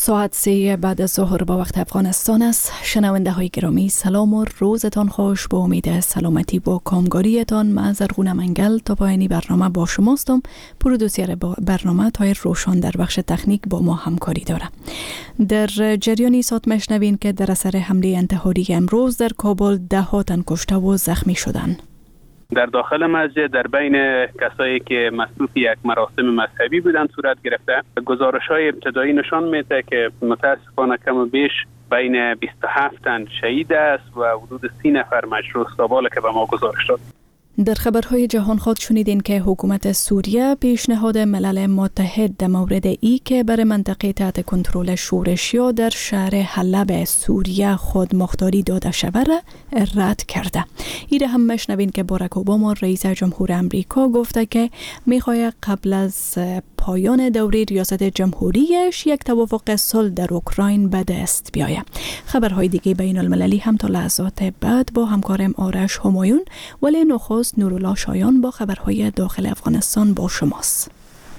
ساعت 3 بعد از ظهر با وقت افغانستان است. شنونده های گرامی سلام و روزتان خوش. با امید سلامتی با کامگاریتان من زرغون منگل تا پایانی برنامه با شماستم. پرودوسر برنامه تایر روشان در بخش تکنیک با ما همکاری داره. در جریانی ساعت مشنوین که در اثر حمله انتحاری امروز در کابل 10 تن کشته و زخمی شدن. در داخل مسجد در بین کسایی که مصروف یک مراسم مذهبی بودند صورت گرفته. گزارش‌های ابتدایی نشان میده که متاسفانه کم و بیش بین 27 تن شهید است و حدود 30 نفر مجروح سابال که به ما گزارش داد. در خبرهای جهان خود شنیدین که حکومت سوریه پیشنهاد ملل متحد در مورد ای که بر منطقه تحت کنترل شورشیا در شهر حلب سوریه خود مختاری داده شود رد کرده. ایره هم مشنوین که باراک اوباما رئیس جمهور امریکا گفته که میخواهد قبل از پایان دوره ریاست جمهوریش یک توافق صلح در اوکراین به دست بیاید. خبرهای دیگه بین المللی هم تا لحظات بعد با همکارم آرش همایون، ولی نخست نورالله شایان با خبرهای داخل افغانستان با شماست.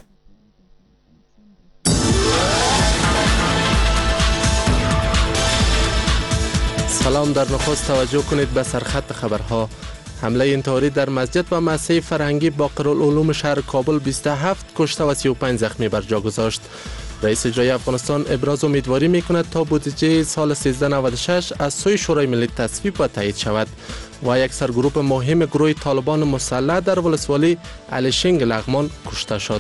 سلام. در نخست توجه کنید به سرخط خبرها. حمله انتحاری در مسجد و مؤسسه فرهنگی باقرالعلوم شهر کابل 27 کشته و 35 زخمی بر جا گذاشت. رئیس اجرایی افغانستان ابراز امیدواری می‌کند تا بودجه سال 1396 از سوی شورای ملی تصویب و تایید شود. و یک سرگروه مهم گروه طالبان مسلح در ولسوالی الیشنگ لغمان کشته شد.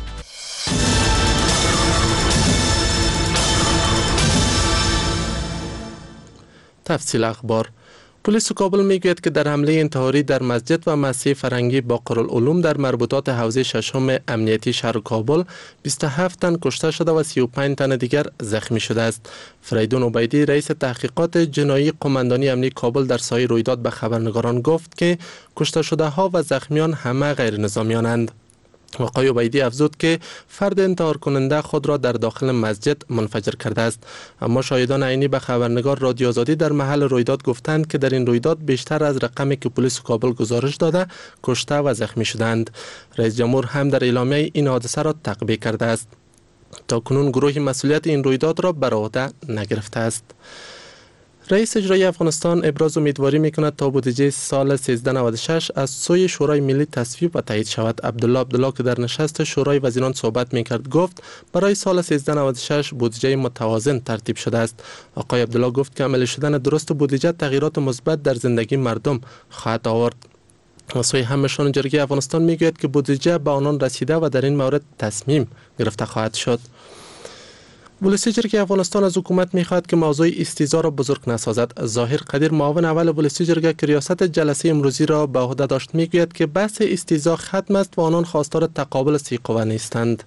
تفصیل اخبار. پلیس کابل میگوید که در حمله انتحاری در مسجد و مؤسسه فرهنگی باقرالعلوم در مربوطات حوزه ششم امنیتی شهر کابل 27 تن کشته شده و 35 تن دیگر زخمی شده است. فریدون عبیدی رئیس تحقیقات جنایی قماندانی امنیتی کابل در سایه رویداد به خبرنگاران گفت که کشته شده ها و زخمیان همه غیر نظامیانند. آقای عبیدی افزود که فرد انتحار کننده خود را در داخل مسجد منفجر کرده است، اما شاهدان عینی به خبرنگار رادیو آزادی در محل رویداد گفتند که در این رویداد بیشتر از رقمی که پلیس کابل گزارش داده کشته و زخمی شدند. رئیس جمهور هم در اعلامیه این حادثه را تقبیح کرده است. تا کنون گروهی مسئولیت این رویداد را بر عهده نگرفته است. رئیس اجرایی افغانستان ابراز امیدواری میکند تا بودجه سال 1396 از سوی شورای ملی تصویب و تایید شود. عبدالله که در نشست شورای وزیران صحبت میکرد گفت برای سال 1396 بودجه متوازن ترتیب شده است. آقای عبدالله گفت که عملی شدن درست بودجه تغییرات مثبت در زندگی مردم خواهد آورد. سوی همشان جرگه افغانستان میگوید که بودجه به آنان رسیده و در این مورد تصمیم گرفته خواهد شد. ولسی جرگه افغانستان از حکومت می‌خواهد که موضوع استیزا را بزرگ نسازد. ظاهر قدیر معاون اول ولسی جرگه که ریاست جلسه امروزی را به عهده داشت میگوید که بحث استیزا ختم است و آنان خواستار تقابل سی قوه نیستند.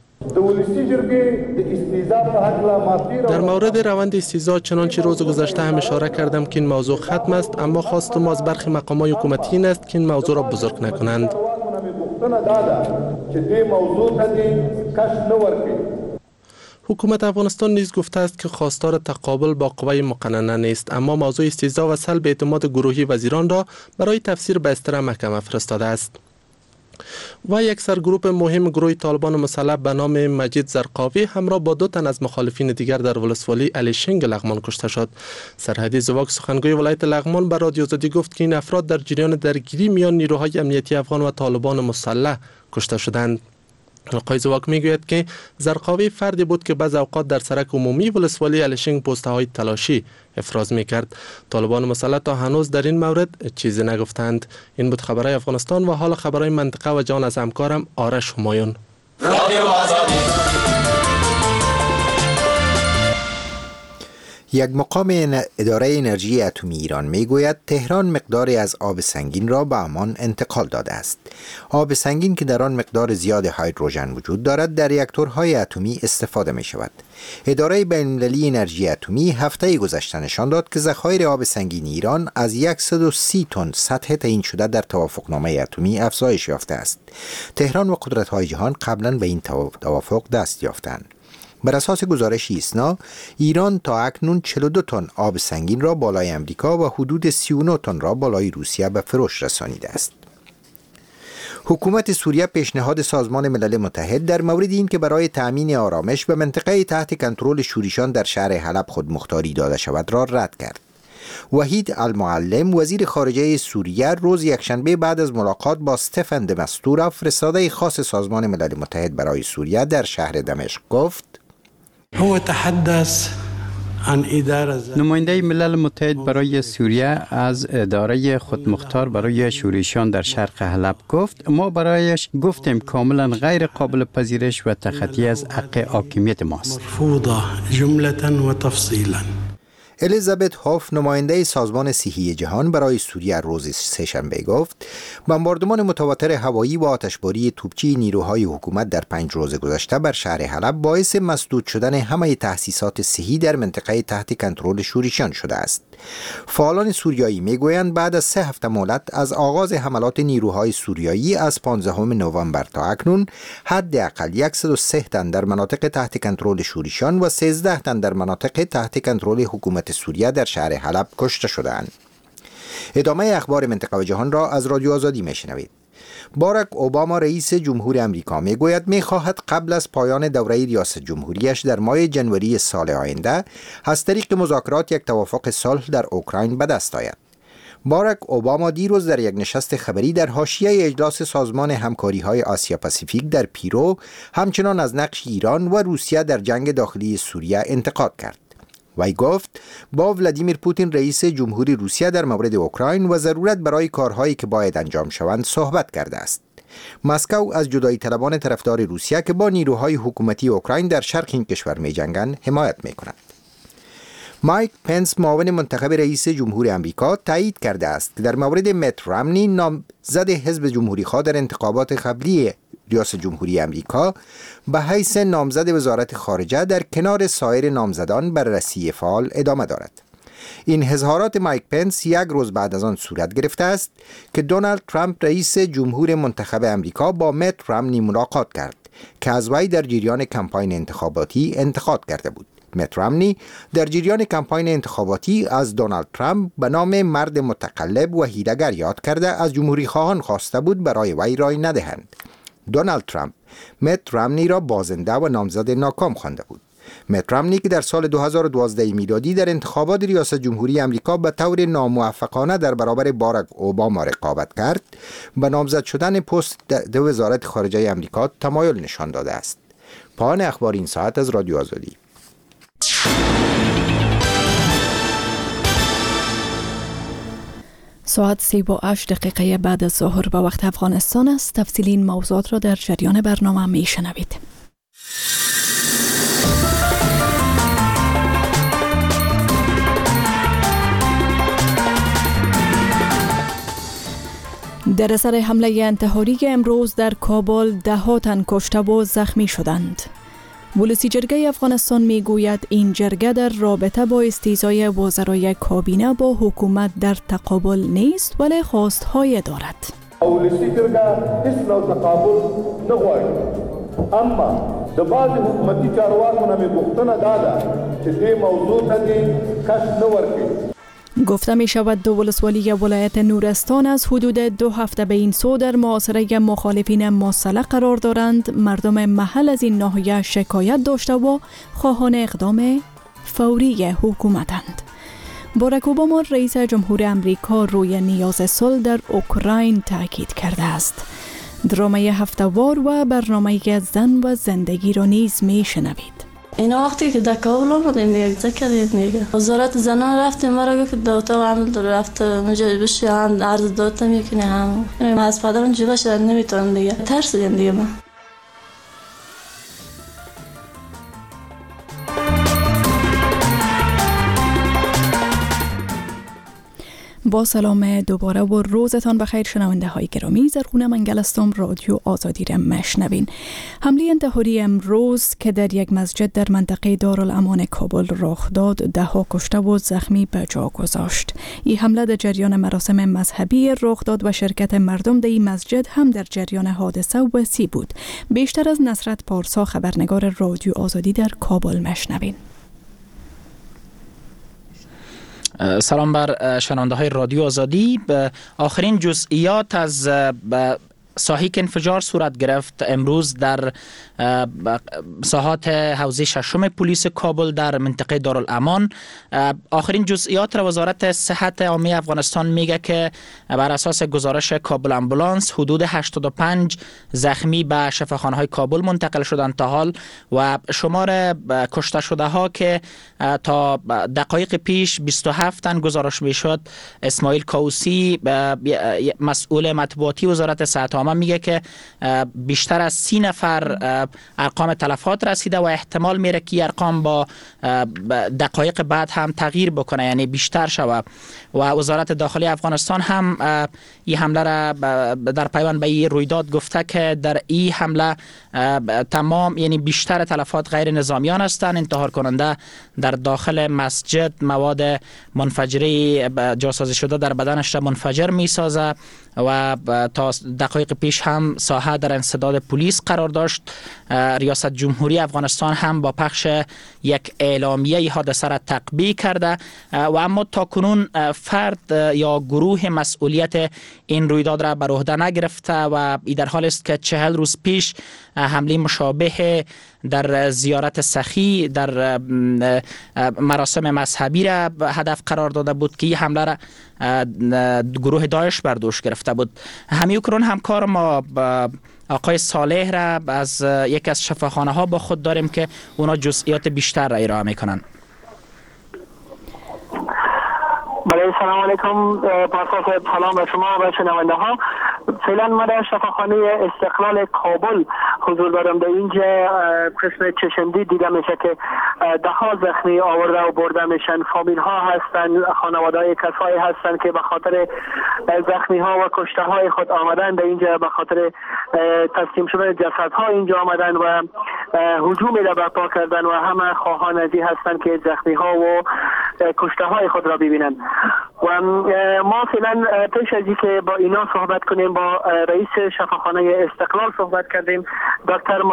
در مورد روند استیزا چنانچه روز گذشته هم اشاره کردم که این موضوع ختم است، اما خواست ما از برخی مقامات حکومتی این است که این موضوع را بزرگ نکنند. حکومت افغانستان نیز گفته است که خواستار تقابل با قوه مقننه نیست، اما موضوع استیزا و سلب اعتماد گروهی وزیران را برای تفسیر به استر محکمه فرستاده است. و یک سرگروه مهم گروه طالبان مسلح به نام مجید زرقاوی همراه با 2 تن از مخالفین دیگر در ولسوالی الیشنگ لغمان کشته شد. سرحدی زواک سخنگوی ولایت لغمان به رادیو آزادی گفت که این افراد در جریان درگیری میان نیروهای امنیتی افغان و طالبان مسلح کشته شدند. آقای زواک میگوید که زرقاوی فردی بود که بعض اوقات در سرک عمومی ولسوالی الیشنگ پست‌های تلاشی افراز میکرد. طالبان مسلح تا هنوز در این مورد چیزی نگفتند. این بود خبرهای افغانستان و حال خبرهای منطقه و جهان از همکارم آرش همایون. یک مقام اداره انرژی اتمی ایران میگوید تهران مقداری از آب سنگین را به عمان انتقال داده است. آب سنگین که در آن مقدار زیاد هیدروژن وجود دارد در reaktorهای اتمی استفاده می شود. اداره بین‌المللی انرژی اتمی هفته گذشته نشان داد که ذخایر آب سنگین ایران از 130 تن سطح تعیین شده در توافقنامه اتمی افزایش یافته است. تهران و قدرت‌های جهان قبلا به این توافق دست یافتند. بر اساس گزارش ایسنا، ایران تا اکنون 42 تن آب سنگین را بالای امریکا و حدود 39 تن را بالای روسیه به فروش رسانیده است. حکومت سوریه پیشنهاد سازمان ملل متحد در مورد این که برای تأمین آرامش به منطقه تحت کنترل شوریشان در شهر حلب خودمختاری داده شود را رد کرد. وحید المعلم وزیر خارجه سوریه روز یکشنبه بعد از ملاقات با استفان د مستورا فرستاده خاص سازمان ملل متحد برای سوریه در شهر دمشق گفت نماینده ملل متحد برای سوریه از اداره خودمختار برای شوریشان در شرق حلب گفت ما برایش گفتیم کاملا غیر قابل پذیرش و تخطی از حق حاکمیت ماست. الیزابت هوف نماینده سازمان صحی جهان برای سوریه روز سه‌شنبه گفت بمباردمان متواتر هوایی و آتشباری توپچی نیروهای حکومت در 5 روز گذشته بر شهر حلب باعث مسدود شدن همه تأسیسات صحی در منطقه تحت کنترل شوریشان شده است. فعالان سوریایی میگویند بعد از 3 هفته مهلت از آغاز حملات نیروهای سوریایی از 15 نوامبر تا اکنون حداقل 103 تن در مناطق تحت کنترل شوریشان و 13 تن در مناطق تحت کنترل حکومت سوریه در شهر حلب کشته شدند. ادامه اخبار منطقه و جهان را از رادیو آزادی میشنوید. باراک اوباما رئیس جمهور امریکا میگوید میخواهد قبل از پایان دوره ریاست جمهوریش در ماه جنوری سال آینده از طریق مذاکرات یک توافق صلح در اوکراین به دست آید. باراک اوباما دیروز در یک نشست خبری در حاشیه اجلاس سازمان همکاری‌های آسیا پاسیفیک در پیرو همچنان از نقش ایران و روسیه در جنگ داخلی سوریه انتقاد کرد. وی گفت با ولادیمیر پوتین رئیس جمهوری روسیه در مورد اوکراین و ضرورت برای کارهایی که باید انجام شوند صحبت کرده است. مسکو از جدایی طلبان طرفدار روسیه که با نیروهای حکومتی اوکراین در شرق این کشور می جنگند حمایت می کند. مایک پنس معاون منتخب رئیس جمهور امریکا تایید کرده است که در مورد مت رامنی نامزد حزب جمهوری خواه در انتخابات قبلی ریاست جمهوری امریکا به حیث نامزد وزارت خارجه در کنار سایر نامزدان بررسی فعال ادامه دارد. این اظهارات مایک پنس یک روز بعد از آن صورت گرفته است که دونالد ترامپ رئیس جمهور منتخب امریکا با مت رامنی ملاقات کرد که از وی در جریان کمپاین انتخاباتی انتقاد کرده بود. مت رامنی در جریان کمپاین انتخاباتی از دونالد ترامپ به نام مرد متقلب و حیله‌گر یاد کرده از جمهوری خواهان خواسته بود برای وی رای ندهند. دونالد ترامپ مت رامنی را بازنده و نامزد ناکام خوانده بود. مت رامنی که در سال 2012 میلادی در انتخابات ریاست جمهوری امریکا به طور ناموفقانه در برابر باراک اوباما رقابت کرد، به نامزد شدن پست در وزارت خارجه امریکا تمایل نشان داده است. پایان اخبار این ساعت از رادیو آزادی. ساعت 38 بعد از ظهر به وقت افغانستان است. تفصیل این موضوعات را در جریان برنامه می شنوید. در اثر حمله انتحاری امروز در کابل 10 تن کشته و زخمی شدند. ولسی جرگه افغانستان می گوید این جرگه در رابطه با استیضای وزرای کابینه با حکومت در تقابل نیست ولی خواستهای دارد. ولسی جرگه هیڅ نوع تقابل نغواړي، اما د بعض حکومتي چارواکو نه غوښتنه داده چې دې موضوع ته کش نه ورکړي. گفته می شود دو ولسوالی ولایت نورستان از حدود 2 هفته به این سو در محاصره مخالفین مسلح قرار دارند. مردم محل از این ناحیه شکایت داشته و خواهان اقدام فوری حکومتند. باراک اوباما رئیس جمهور امریکا روی نیاز صلح در اوکراین تاکید کرده است. درامه هفته‌وار و برنامه زن و زندگی را نیز می شنوید. اینا وقتی که در کابل آمدیم دیگه ذکر دیگه وزارت زنان رفتیم مرا گفت در اتاق عمل رفت اونجا بشی هم عرض دادتا میکنه هم من از پدرم جدا شدن نمیتونم دیگه ترسیدم دیگه من. با سلام دوباره و روزتان بخیر شنونده های گرامی. زرخونه منگل هستم، رادیو آزادی را مشنوین. حمله انتحاری امروز که در یک مسجد در منطقه دارالامان کابل رخ داد 10 کشته و زخمی به جا گذاشت. این حمله در جریان مراسم مذهبی رخ داد و شرکت مردم در این مسجد هم در جریان حادثه وسیع بود. بیشتر از نصرت پارسا خبرنگار رادیو آزادی در کابل مشنوین. سلام بر شنونده های رادیو آزادی. آخرین جزئیات از ساحه‌ای که انفجار صورت گرفت امروز در ساحات حوزه ششم پلیس کابل در منطقه دارالامان. آخرین جزئیات را وزارت صحت عامه افغانستان میگه که بر اساس گزارش کابل امبولانس حدود 85 زخمی به شفاخانه‌های کابل منتقل شدند تا حال و شمار کشته شده ها که تا دقایق پیش 27 تن گزارش میشد. اسماعیل کاوسی مسئول مطبوعاتی وزارت صحت عامه میگه که بیشتر از 30 نفر ارقام تلفات رسیده و احتمال میره که ارقام با دقایق بعد هم تغییر بکنه، یعنی بیشتر شود. و وزارت داخلی افغانستان هم این حمله را در پیوند به این رویداد گفته که در این حمله تمام یعنی بیشتر تلفات غیر نظامیان هستند. انتحار کننده در داخل مسجد مواد منفجره جاسازی شده در بدنش را منفجر می سازه و تا دقایق پیش هم ساحه در انسداد پلیس قرار داشت. ریاست جمهوری افغانستان هم با پخش یک اعلامیه حادثه را تقبیح کرده و اما تا کنون فرد یا گروه مسئولیت این رویداد را بر عهده نگرفته و این در حال است که 40 روز پیش حمله مشابه در زیارت سخی در مراسم مذهبی را هدف قرار داده بود که این حمله را گروه داعش بر دوش گرفته بود. همیکنون همکار ما آقای صالح را از یکی از شفاخانه ها با خود داریم که اونا جزئیات بیشتر را ارائه میکنن. بله، سلام علیکم، پاسخ سلام به شما و شنونده ها. فعلا ما در شفاخانه استقلال کابل حضور دارم. در اینجا قسم چشمدید دیده میشه که ده ها زخمی آورده و برده میشن. فامیل ها هستن، خانواده های کسایی هستن که به خاطر زخمی ها و کشته های خود آمدن در اینجا، به خاطر تسلیم شدن جسد ها اینجا آمدن و هجومی را برپا کردن و همه خواهان ازی هستن که زخمی ها و کشته های خود را ببینن. و ما فعلا پیش از اینکه با اینا صحبت کنیم با رئیس شفاخانه استقلال صحبت کردیم، دکتر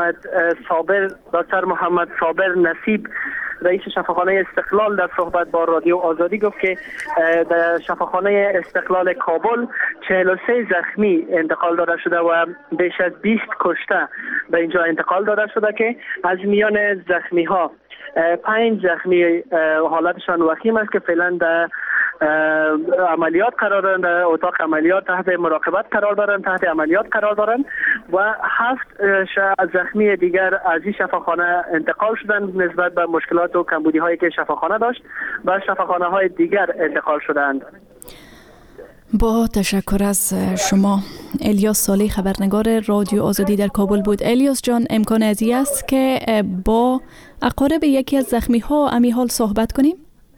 محمد صابر نصیب رئیس شفاخانه استقلال در صحبت با رادیو آزادی گفت که در شفاخانه استقلال کابل 43 زخمی انتقال داده شده و بیش از 20 کشته به اینجا انتقال داده شده که از میان زخمی ها 5 زخمی حالتشان وخیم است که فعلا در عملیات قرار دارند، در اتاق عملیات تحت مراقبت قرار دارند، تحت عملیات قرار دارند و 7 زخمی دیگر از این شفاخانه انتقال شدند نسبت به مشکلات و کمبودی هایی که شفاخانه داشت و شفاخانه های دیگر انتقال شدند. با تشکر از شما. الیاس صالح خبرنگار رادیو آزادی در کابل بود. الیاس جان، امکان ازی است که با اقارب یکی از زخمی ها امی حال صحبت کنیم؟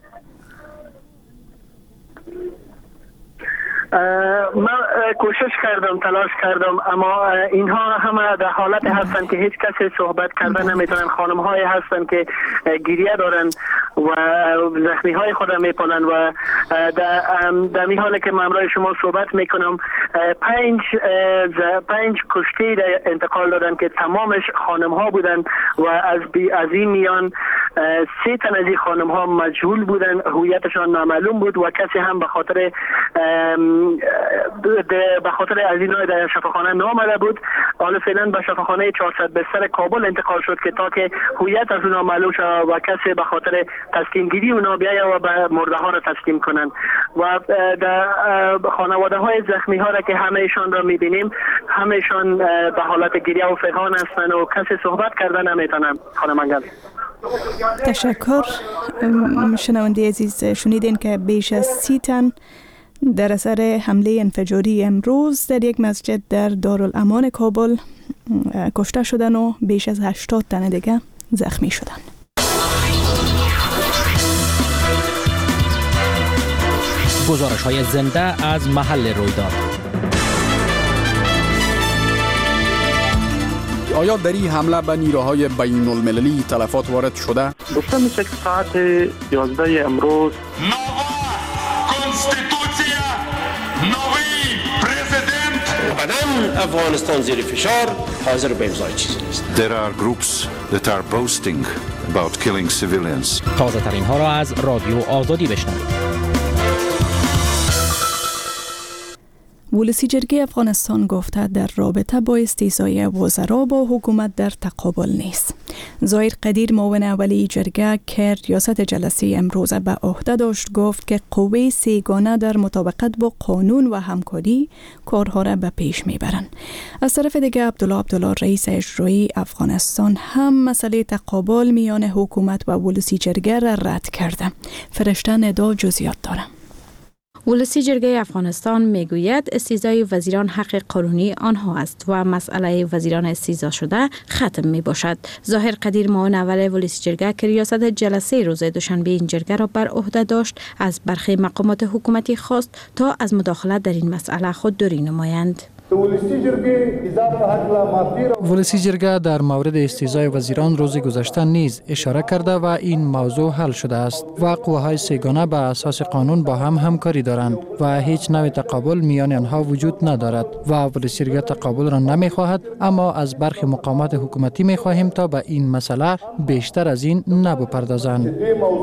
من کوشش کردم، تلاش کردم، اما اینها همه در حالت هستن که هیچ کسی صحبت کردن نمیتونن. خانم های هستن که گریه دارن و زخمی های خود میپالن و در این حاله که من امروز شما صحبت میکنم 5 کشتی انتقال دادن که تمامش خانم ها بودن و از این میان 3 تن از این خانم ها مجهول بودن، هویتشان نامعلوم بود و کسی هم به خاطر از اینا در شفاخانه نامده بود. حالا فعلا به شفاخانه 400 بستر کابل انتقال شد که تا که هویت از اونا معلوم شد و کسی به خاطر تسلیم گیری اونا بیاید و به مرده ها را تسلیم کنن. و در خانواده های زخمی ها را که همه ایشان را میبینیم، همه ایشان به حالت گریه و فغان هستند و کسی صحبت کردن نمیتونن. خانم انگل. تشکر. شنونده عزیز، شنیدین که بیش از 30 تن در اثر حمله انفجاری امروز در یک مسجد در دارالامان کابل کشته شدن و بیش از 80 تن دیگه زخمی شدن. گزارش‌های زنده از محل رویداد. آیا در این حمله به نیروهای بین المللی تلفات وارد شده؟ گفته میشه که ساعت 11 امروز افغانستان زیر فشار حاضر به امضای چیزی نیست. There are groups that are boasting about killing civilians. تازه ترین ها را از رادیو آزادی بشنوید. ولسی جرگه افغانستان گفته در رابطه با استیضای وزرا با حکومت در تقابل نیست. ظاهر قدیر معاون اولی جرگه که ریاست جلسه امروز به عهده داشت گفت که قوه سیگانه در مطابقت با قانون و همکاری کارها را به پیش میبرند. از طرف دیگر عبدالله رئیس اجرایی افغانستان هم مسئله تقابل میان حکومت و ولسی جرگه را رد کرده. فرشته ندا جزئیات داره. ولسی جرگه افغانستان میگوید استیضای وزیران حق قانونی آنها است و مسئله وزیران استیضا شده ختم می باشد. ظاهر قدیر معاون اول ولسی جرگه که ریاست جلسه روز دوشنبه این جرگه را بر عهده داشت از برخی مقامات حکومتی خواست تا از مداخلت در این مسئله خودداری نمایند. ولسی جرگه در مورد استیضای وزیران روز گذشته نیز اشاره کرده و این موضوع حل شده است و قوه‌های سیگانه به اساس قانون با هم همکاری دارند و هیچ نوع تقابل میان آنها وجود ندارد و ولسی جرگه تقابل را نمیخواهد، اما از برخی مقامات حکومتی میخواهیم تا به این مسئله بیشتر از این نبپردازند.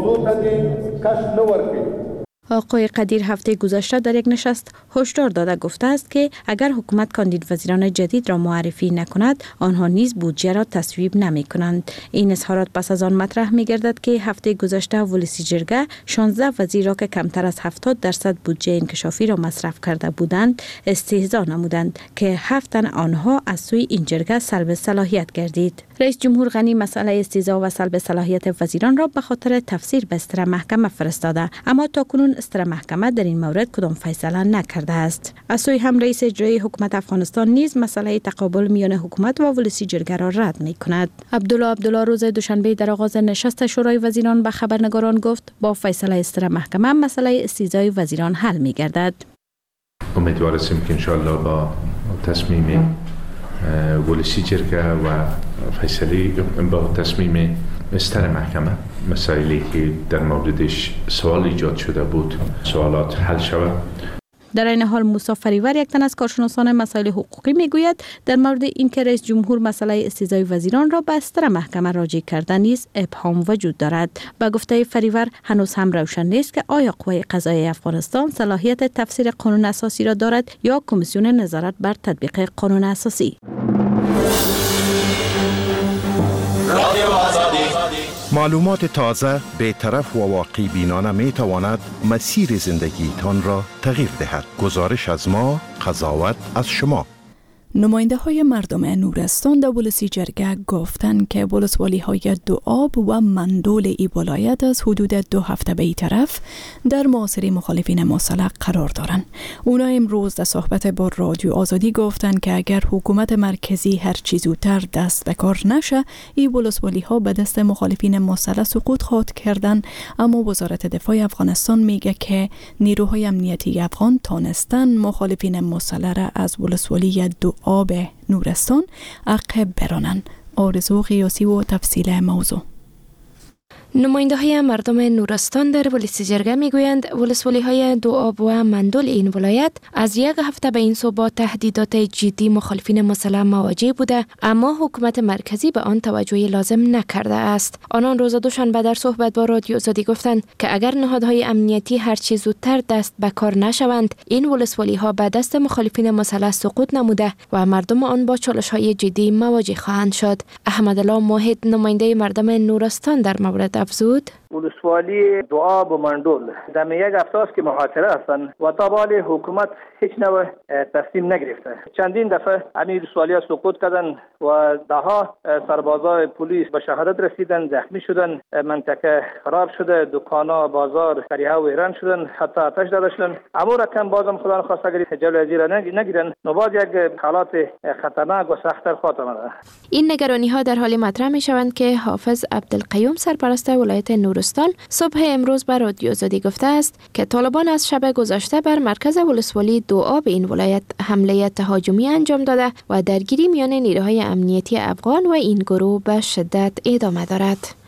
آقای قدیر هفته گذشته در یک نشست هشدار داده گفته است که اگر حکومت کاندید وزیران جدید را معرفی نکند آنها نیز بودجه را تصویب نمی کنند. این اظهارات پس از آن مطرح می گردد که هفته گذشته ولسی جرگه 16 وزیر را که کمتر از 70% بودجه انکشافی را مصرف کرده بودند استهزا نمودند که 7 تن آنها از سوی این جرگه سلب صلاحیت گردید. رئیس جمهور غنی مسئله استیضا و سلب صلاحیت وزیران را به خاطر تفسیر به استر محکمه فرستاده، اما تاکنون استر محکمه در این مورد کدام فیصله نکرده است. از سوی هم رئیس اجرایی حکومت افغانستان نیز مسئله تقابل میان حکومت و ولسی جرگه را رد می کند. عبدالله روز دوشنبه در آغاز نشست شورای وزیران به خبرنگاران گفت با فیصله استر محکمه مسئله استیضای وزیران حل می گردد. امیدوار هستیم که انشاءالله با تصمیم ولسی جرگه و فیصله با تصمیم استر محکمه مسائلی که در موردش سوال ایجاد شده بود سوالات حل شود. در این حال موسی فریور یک تن از کارشناسان مسائل حقوقی میگوید در مورد اینکه رئیس جمهور مسئله استیضای وزیران را به استر محکمه راجع کرده نیز ابهام وجود دارد. به گفته فریور هنوز هم روشن نیست که آیا قوه قضاییه افغانستان صلاحیت تفسیر قانون اساسی را دارد یا کمیسیون نظارت بر تطبیق قانون اساسی. معلومات تازه، بی‌طرف و واقع بینانه می تواند مسیر زندگیتان را تغییر دهد. گزارش از ما، قضاوت از شما. نماینده های مردم نورستان در ولسی جرگه گفتند که ولسوالی های دوآب و مندول ای ولایت از حدود 2 هفته به این طرف در محاصره مخالفین مسلح قرار دارند. اونا امروز در صحبت با رادیو آزادی گفتند که اگر حکومت مرکزی هر چی زودتر دست به کار نشه این ولسوالی ها به دست مخالفین مسلح سقوط خواهد کردند، اما وزارت دفاع افغانستان میگه که نیروهای امنیتی افغان تانستن مخالفین مسلح را از ولسوالی دوآب نورستان عقب برانند. آرزو قیاسی و تفصیل موضوع. نماینده های مردم نورستان در ولسی جرگه میگویند ولسوالی های دوآب و مندول این ولایت از 1 هفته به این سو با تهدیدات جدی مخالفین مسلح مواجه بوده، اما حکومت مرکزی به آن توجه لازم نکرده است. آنان روز دوشنبه در صحبت با رادیو آزادی گفتند که اگر نهادهای امنیتی هر چه زودتر دست به کار نشوند این ولسوالی ها به دست مخالفین مسلح سقوط نموده و مردم آن با چالش های جدی مواجه خواهند شد. احمدالله موحد نماینده مردم نورستان در مورد افزود: ولسوالی دوآب و مندول در 1 هفته است که محاصره هستند و تا به حال حکومت هیچ نوع تصمیم نگرفته. چندین دفعه همین ولسوالی‌ها سقوط کردند و دهها سربازای پلیس به شهادت رسیدند، زخمی شدند، منطقه خراب شده، دکانا، بازار، فریها ویران شدند، حتی آتش زده شدند. اما رقم بازم خدا نخواسته اگر جلوی از این نگیرند نوباد یک حالات خطرناک و سخت‌تر خواهد آمد. این نگرانی‌ها در حال مطرح می‌شوند که حافظ عبدالقیوم سرپرست ولایت نورستان صبح امروز بر رادیو آزادی گفته است که طالبان از شب گذشته بر مرکز ولسوالی دوآب این ولایت حمله تهاجمی انجام داده و درگیری میان نیروهای امنیتی افغان و این گروه به شدت ادامه دارد.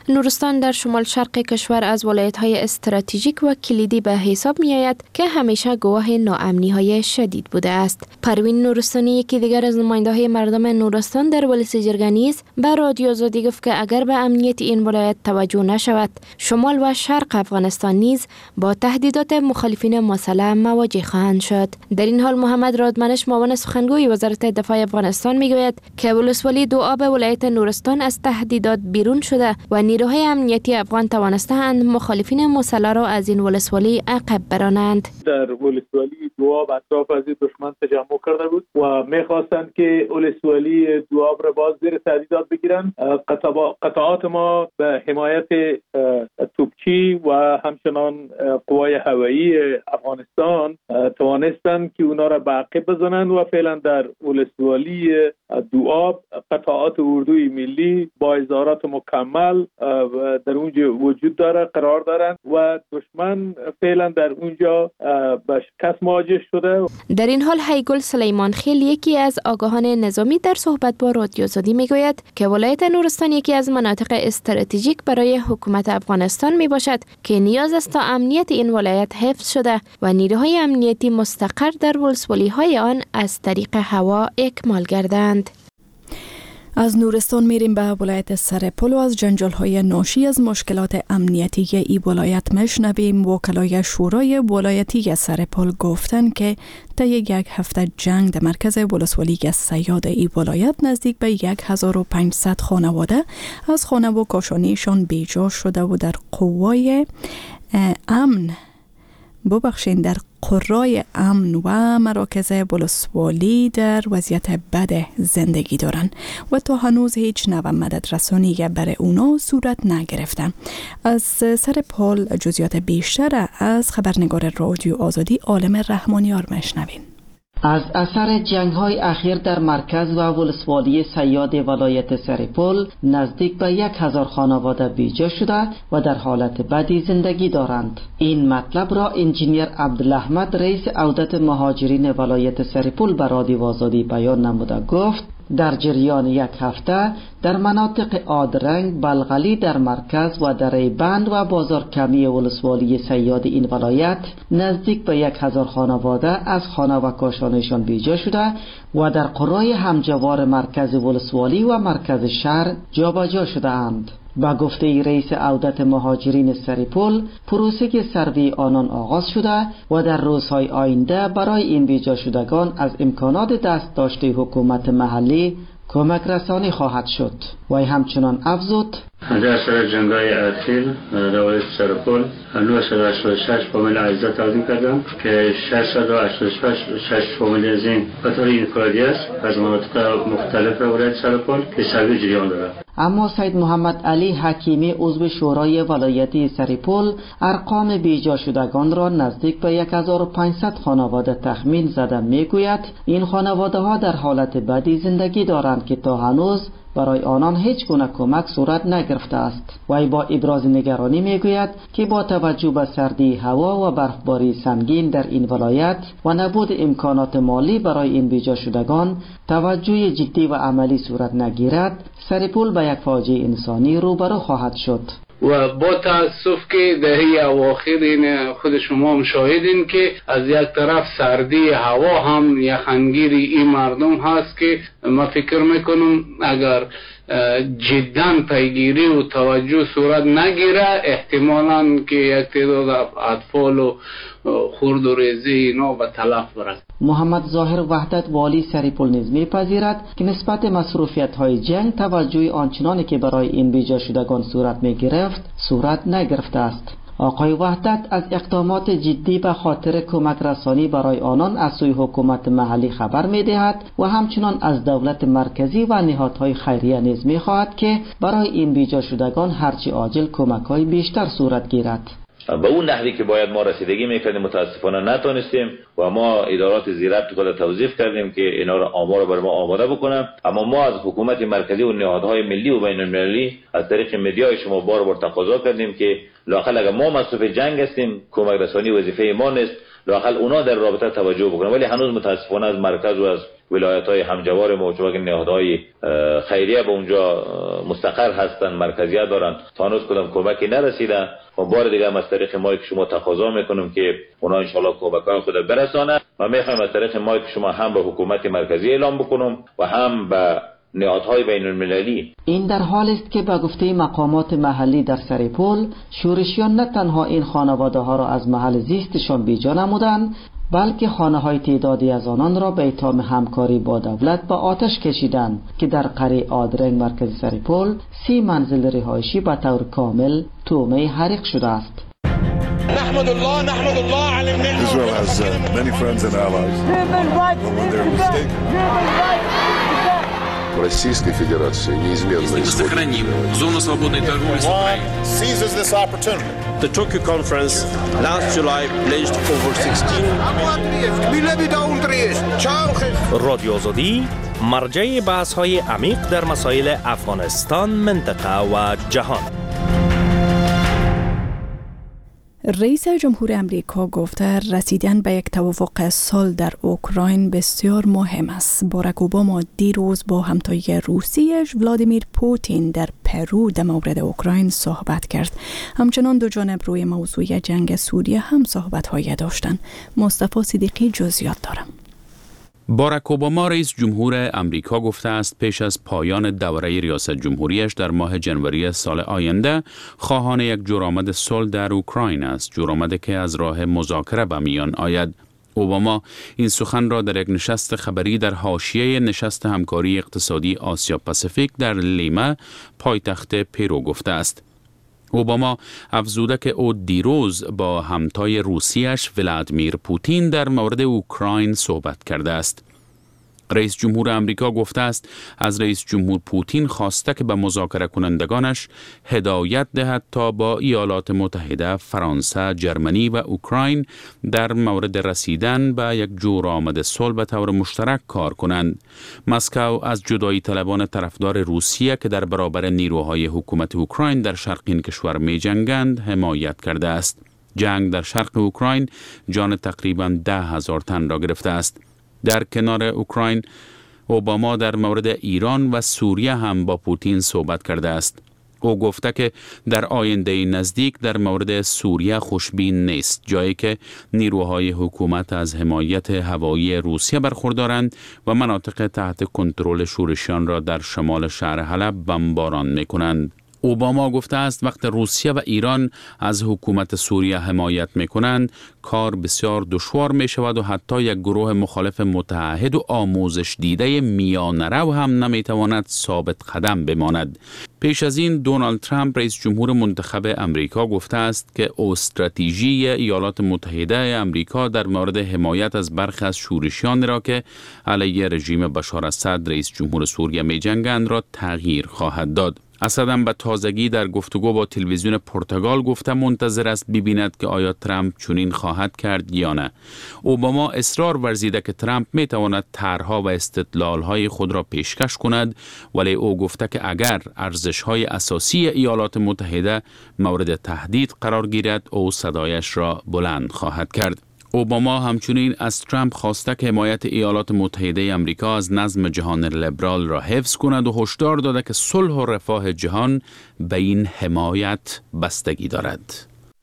نورستان در شمال شرق کشور از ولایت‌های استراتژیک و کلیدی به حساب می‌آید که همیشه گواه ناامنی‌های شدید بوده است. پروین نورستانی، یکی دیگر از نماینده‌های مردم نورستان در ولایت جرگه نیز به رادیو آزادی گفت که اگر به امنیت این ولایت توجه نشود، شمال و شرق افغانستان نیز با تهدیدات مخالفین مسلح مواجه خواهند شد. در این حال محمد رادمنش، معاون سخنگوی وزارت دفاع افغانستان، میگوید که ولسوالی دوآب ولایت نورستان از تهدیدات بیرون شده و نیروهای امنیتی افغان توانستند مخالفین مسلح را از این ولسوالی عقب برانند. در ولسوالی دوآب اطراف از دشمن تجمع کرده بود و می‌خواستند که ولسوالی دوآب را باز زیر تهدیدات بگیرند. قطعات ما به حمایت توپچی و همچنان قوای هوایی افغانستان توانستند که اونا را به عقب بزنند و فعلا در ولسوالی دوآب قطعات اردوی ملی با ازارات مکمل در اونجا وجود داره، قرار دارند و دشمن فعلا در اونجا به شکست مواجه شده. در این حال هیگل سلیمان خیل، یکی از آگاهان نظامی، در صحبت با رادیو آزادی میگوید که ولایت نورستان یکی از مناطق استراتژیک برای حکومت افغانستان می باشد که نیاز است تا امنیت این ولایت حفظ شده و نیروهای امنیتی مستقر در ولسوالی‌های آن از طریق هوا اکمال گردند. از نورستان میریم به ولایت سرپل و از جنجال‌های ناشی از مشکلات امنیتی ای ولایت میشنویم. وکلای شورای ولایتی سرپل گفتند که طی یک هفته جنگ در مرکز ولسوالی صیاد ای ولایت نزدیک به 1500 خانواده از خانه و کاشانیشان بیجا شده و در قوای امن در قرای امن و مراکز ولسوالی در وضعیت بد زندگی دارند و تا هنوز هیچ نوع مدد رسانی برای اونا صورت نگرفتن. از سرپل جزئیات بیشتر از خبرنگار رادیو آزادی عالم رحمانیار میشنویم. از اثر جنگ‌های اخیر در مرکز و ولسوالی صیاد ولایت سرپل نزدیک به 1000 خانواده بیجا شده و در حالت بدی زندگی دارند. این مطلب را انجینیر عبدالاحمد، رئیس عودت مهاجرین ولایت سرپل، به رادیو آزادی بیان نموده گفت در جریان یک هفته در مناطق آدرنگ، بلغلی در مرکز و دره بند و بازار کمی ولسوالی صیاد این ولایت نزدیک به 1000 خانواده از خانه و کاشانشان بیجا شده و در قرای همجوار مرکز ولسوالی و مرکز شهر جابجا شده اند. با گفته رئیس عودت مهاجرین سرپل، پروسه سروی آنان آغاز شده و در روزهای آینده برای این بیجا شدگان از امکانات دست داشته حکومت محلی کمک رسانی خواهد شد. و همچنان افزود در اثر جنگ‌های اخیر در ولایت سرپل 986 فامیل عزیزا تقدیم کردم که 686 فامیل از این به طور انفرادی است از مناطق مختلف ولایت سرپل که سروی جریان دارد. اما سید محمد علی حکیمی، عضو شورای ولایتی سرپل، ارقام بیجا شدگان را نزدیک به 1500 خانواده تخمین زده میگوید این خانواده ها در حالت بدی زندگی دارند که تا هنوز برای آنان هیچ گونه کمک صورت نگرفته است. وی با ابراز نگرانی میگوید که با توجه به سردی هوا و برفباری سنگین در این ولایت و نبود امکانات مالی برای این بیجا شدگان توجه جدی و عملی صورت نگیرد، سرپل به یک فاجعه انسانی روبرو خواهد شد. و با تاسف که دهه اواخر این خود شما هم شاهدین که از یک طرف سردی هوا هم یخنگیر این مردم هست که ما فکر میکنم اگر جدا پیگیری و توجه صورت نگیره احتمالاً که یک تعداد اطفال و خرد و ریزی اینا به تلف برد. محمد ظاهر وحدت، والی سرپل، نیز می‌پذیرد که نسبت مصروفیت‌های جنگ توجه آنچنانی که برای این بیجا شدگان صورت می‌گرفت صورت نگرفته است. آقای وحدت از اقدامات جدی به خاطر کمک رسانی برای آنان از سوی حکومت محلی خبر می‌دهد و همچنان از دولت مرکزی و نهادهای خیریه نیز می‌خواهد که برای این بیجا شدگان هرچی عاجل کمک‌های بیشتر صورت گیرد. به اون نحوی که باید ما رسیدگی میکردیم متاسفانه نتونستیم و ما ادارات زیربط خود توظیف کردیم که اینا را آمار برای ما آماده بکنن، اما ما از حکومت مرکزی و نهادهای ملی و بین المللی از طریق مدیای شما بار تقاضا کردیم که لااقل اگر ما مصروف جنگ هستیم کمک رسانی وظیفه ما نیست، لااقل اونا در رابطه توجه بکنن. ولی هنوز متاسفانه از مرکز و از ولایت‌های همجوار ما چون که نهادهای خیریه به اونجا مستقر هستن، مرکزیت دارن، تا هنوز کدام کمکی نرسیدن. و بار دیگه از طریق ما که شما تقاضا میکنیم که اونا ان شاءالله کمک‌های خود برسانه و میخوایم از طریق ما که شما هم به حکومت مرکزی اعلام بکنیم و هم به نهادهای بین المللی. این در حالی است که به گفته مقامات محلی در سرپل، شورشیان نه تنها این خانواده ها را از محل زیستشان بیجا نمودند، بلکه خانه های تعدادی از آنان را به اتهام همکاری با دولت به آتش کشیدند که در قریه آدرنگ مرکز سرپل 30 منزل رهایشی به طور کامل تومه حریق شده است. نحمد الله على النعمة. Israel has many friends and allies. When they're mistaken. Российской Федерации неизменно сохраним зону свободной торговли с Украиной. Seizes this opportunity. The Tokyo conference last July pledged over 16. رادیو آزادی مرجع بحث‌های عمیق در مسائل افغانستان، منطقه و جهان. رئیس جمهور امریکا گفته رسیدن به یک توافق صلح در اوکراین بسیار مهم است. باراک اوباما دیروز با همتای روسیش ولادیمیر پوتین در پرو در مورد اوکراین صحبت کرد. همچنان دو جانب روی موضوع جنگ سوریه هم صحبت‌های داشتند. مصطفی صدیقی جزئیات دارم. باراک اوباما رئیس جمهور امریکا گفته است پیش از پایان دوره ریاست جمهوریش در ماه جنوری سال آینده خواهان یک جورآمد صلح در اوکراین است، جورآمدی که از راه مذاکره به میان آید. اوباما این سخن را در یک نشست خبری در حاشیه نشست همکاری اقتصادی آسیا پاسیفیک در لیما پایتخت پرو گفته است. اوباما افزوده که او دیروز با همتای روسیش ولادیمیر پوتین در مورد اوکراین صحبت کرده است. رئیس جمهور امریکا گفته است از رئیس جمهور پوتین خواسته که به مذاکره کنندگانش هدایت دهد تا با ایالات متحده، فرانسه، جرمنی و اوکراین در مورد رسیدن به یک جورآمد صلح به طور مشترک کار کنند. مسکو از جدایی طلبان طرفدار روسیه که در برابر نیروهای حکومت اوکراین در شرق این کشور می جنگند حمایت کرده است. جنگ در شرق اوکراین جان تقریباً 10,000 تن را گرفته است. در کنار اوکراین، اوباما در مورد ایران و سوریه هم با پوتین صحبت کرده است. او گفته که در آینده نزدیک در مورد سوریه خوشبین نیست، جایی که نیروهای حکومت از حمایت هوایی روسیه برخوردارند و مناطق تحت کنترل شورشیان را در شمال شهر حلب بمباران می‌کنند. اوباما گفته است وقت روسیه و ایران از حکومت سوریه حمایت میکنند کار بسیار دشوار می شود و حتی یک گروه مخالف متعهد و آموزش دیده میانرو هم نمیتواند ثابت قدم بماند. پیش از این دونالد ترامپ رئیس جمهور منتخب امریکا گفته است که استراتژی ایالات متحده امریکا در مورد حمایت از برخی از شورشیان را که علیه رژیم بشار اسد رئیس جمهور سوریه می جنگند را تغییر خواهد داد. اسد هم به تازگی در گفتگو با تلویزیون پرتغال گفته منتظر است ببیند که آیا ترامپ چنین خواهد کرد یا نه. اوباما اصرار ورزیده که ترامپ می تواند طرح‌ها و استدلال‌های خود را پیشکش کند، ولی او گفته که اگر ارزش‌های اساسی ایالات متحده مورد تهدید قرار گیرد او صدایش را بلند خواهد کرد. اوباما همچنین از ترامپ خواسته که حمایت ایالات متحده امریکا از نظم جهان لیبرال را حفظ کند و هشدار داده که صلح و رفاه جهان به این حمایت بستگی دارد.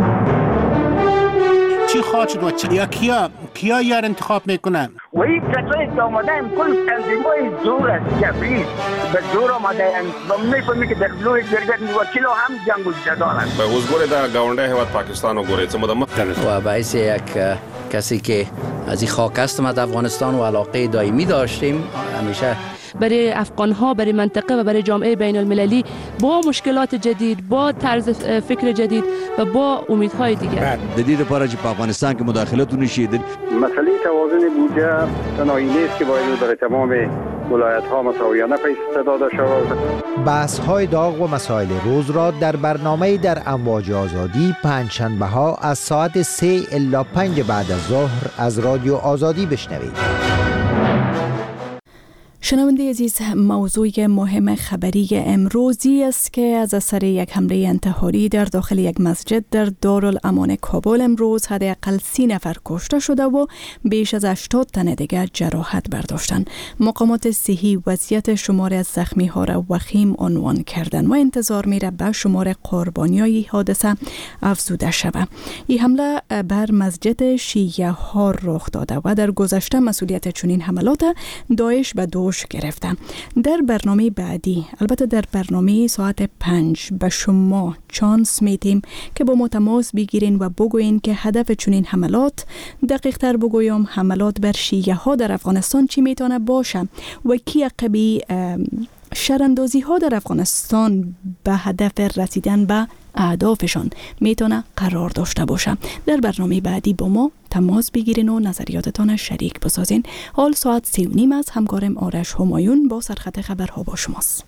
چی خواهد شد و کیا یار انتخاب میکنن؟ و این کسایی که آمده هم کل تنظیمای زور است، جبری به زور آمده هم و میفهمی که در بلوی جرگت وکیل هم جنگ و جدال است. به حضور در گاونده هواد پاکستان و گوریت و باعث یک کسی که از این خاک هستم از افغانستان و علاقه دائمی داشتیم همیشه برای افغان‌ها، برای منطقه و برای جامعه بین المللی با مشکلات جدید، با طرز فکر جدید و با امیدهای دیگر. جدید پاره چې په افغانستان کې مداخلتونه شیدل. مسئله توازن بودجه تنهایی نیست که باید برای تمام ولایت‌ها مساویانه پیش داده شود. بحث‌های داغ و مسائل روز را در برنامه در امواج آزادی پنجشنبه‌ها از ساعت 3 الی 5 بعد از ظهر از رادیو آزادی بشنوید. شنونده عزیز، موضوع مهم خبری امروزی است که از اثر یک حمله انتحاری در داخل یک مسجد در دارالامان کابل امروز حداقل 30 نفر کشته شده و بیش از 80 تن دیگر جراحت برداشتند. مقامات صحی وضعیت شمار از زخمی ها را وخیم عنوان کردند و انتظار میره به شمار قربانیای حادثه افزوده شود. این حمله بر مسجد شیعه ها رخ داده و در گذشته مسئولیت چنین حملات داعش به دوش گرفته. در برنامه بعدی، البته در برنامه ساعت 5 به شما چانس میدیم که با ما تماس بگیرین و بگوین که هدف چنین حملات، دقیق تر بگویم حملات بر شیعه ها در افغانستان چی میتونه باشه و کی عقبی شراندازی ها در افغانستان به هدف رسیدن به اهدافشان میتونه قرار داشته باشه. در برنامه بعدی با ما تماس بگیرین و نظریاتتان شریک بسازین. حال ساعت 3:30 از همکارم آرش همایون با سرخط خبرها با شماست.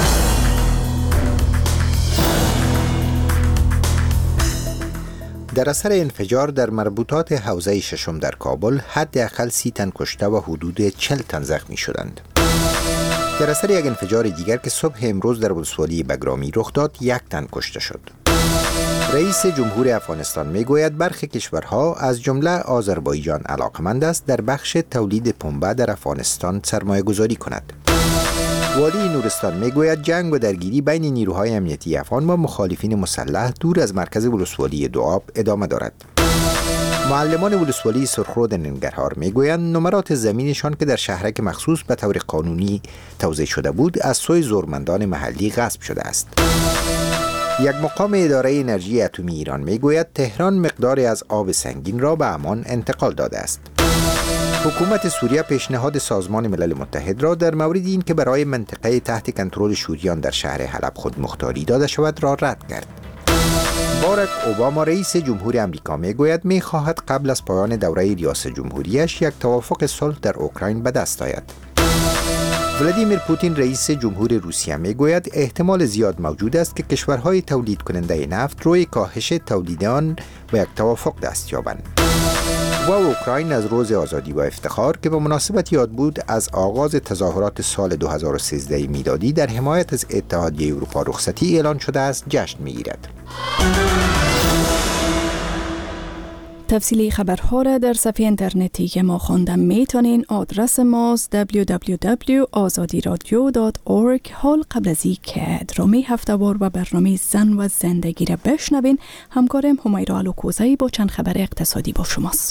در اثر انفجار در مربوطات حوزه ششم در کابل حداقل 30 تن کشته و حدود 40 تن زخمی شدند. در اثر یک انفجار دیگر که صبح امروز در ولسوالی بگرامی رخ داد 1 تن کشته شد. رئیس جمهور افغانستان میگوید برخی کشورها از جمله آذربایجان علاقمند است در بخش تولید پنبه در افغانستان سرمایه گذاری کند. والی نورستان میگوید جنگ و درگیری بین نیروهای امنیتی افغان و مخالفین مسلح دور از مرکز ولسوالی دوآب ادامه دارد. معلمان ولسوالی سرخرود ننگرهار میگویند نمرات زمینشان که در شهرک مخصوص به طور قانونی توزیع شده بود از سوی زورمندان محلی غصب شده است. یک مقام اداره انرژی اتمی ایران میگوید تهران مقداری از آب سنگین را به عمان انتقال داده است. حکومت سوریه پیشنهاد سازمان ملل متحد را در مورد این که برای منطقه تحت کنترل شوریان در شهر حلب خود مختاری داده شود را رد کرد. باراک اوباما رئیس جمهور امریکا میگوید میخواهد قبل از پایان دوره ریاست جمهوریش یک توافق صلح در اوکراین به دست آید. ولادیمیر پوتین رئیس جمهور روسیه میگوید احتمال زیاد موجود است که کشورهای تولید کننده نفت روی کاهش تولید آن به یک توافق دست یابند. و اوکراین از روز آزادی و افتخار که به مناسبت یاد بود از آغاز تظاهرات سال 2013 میلادی در حمایت از اتحادیه اروپا رخصتی اعلان شده است جشن میگیرد. تفصیلی خبرها را در صفحه اینترنتی که ما خواندن میتونین. آدرس ماست www.azadiradio.org. حال قبل از این که درامه هفته‌وار و برنامه زن و زندگی را بشنوین، همکارم همیرا الوکوزایی با چند خبر اقتصادی با شماست.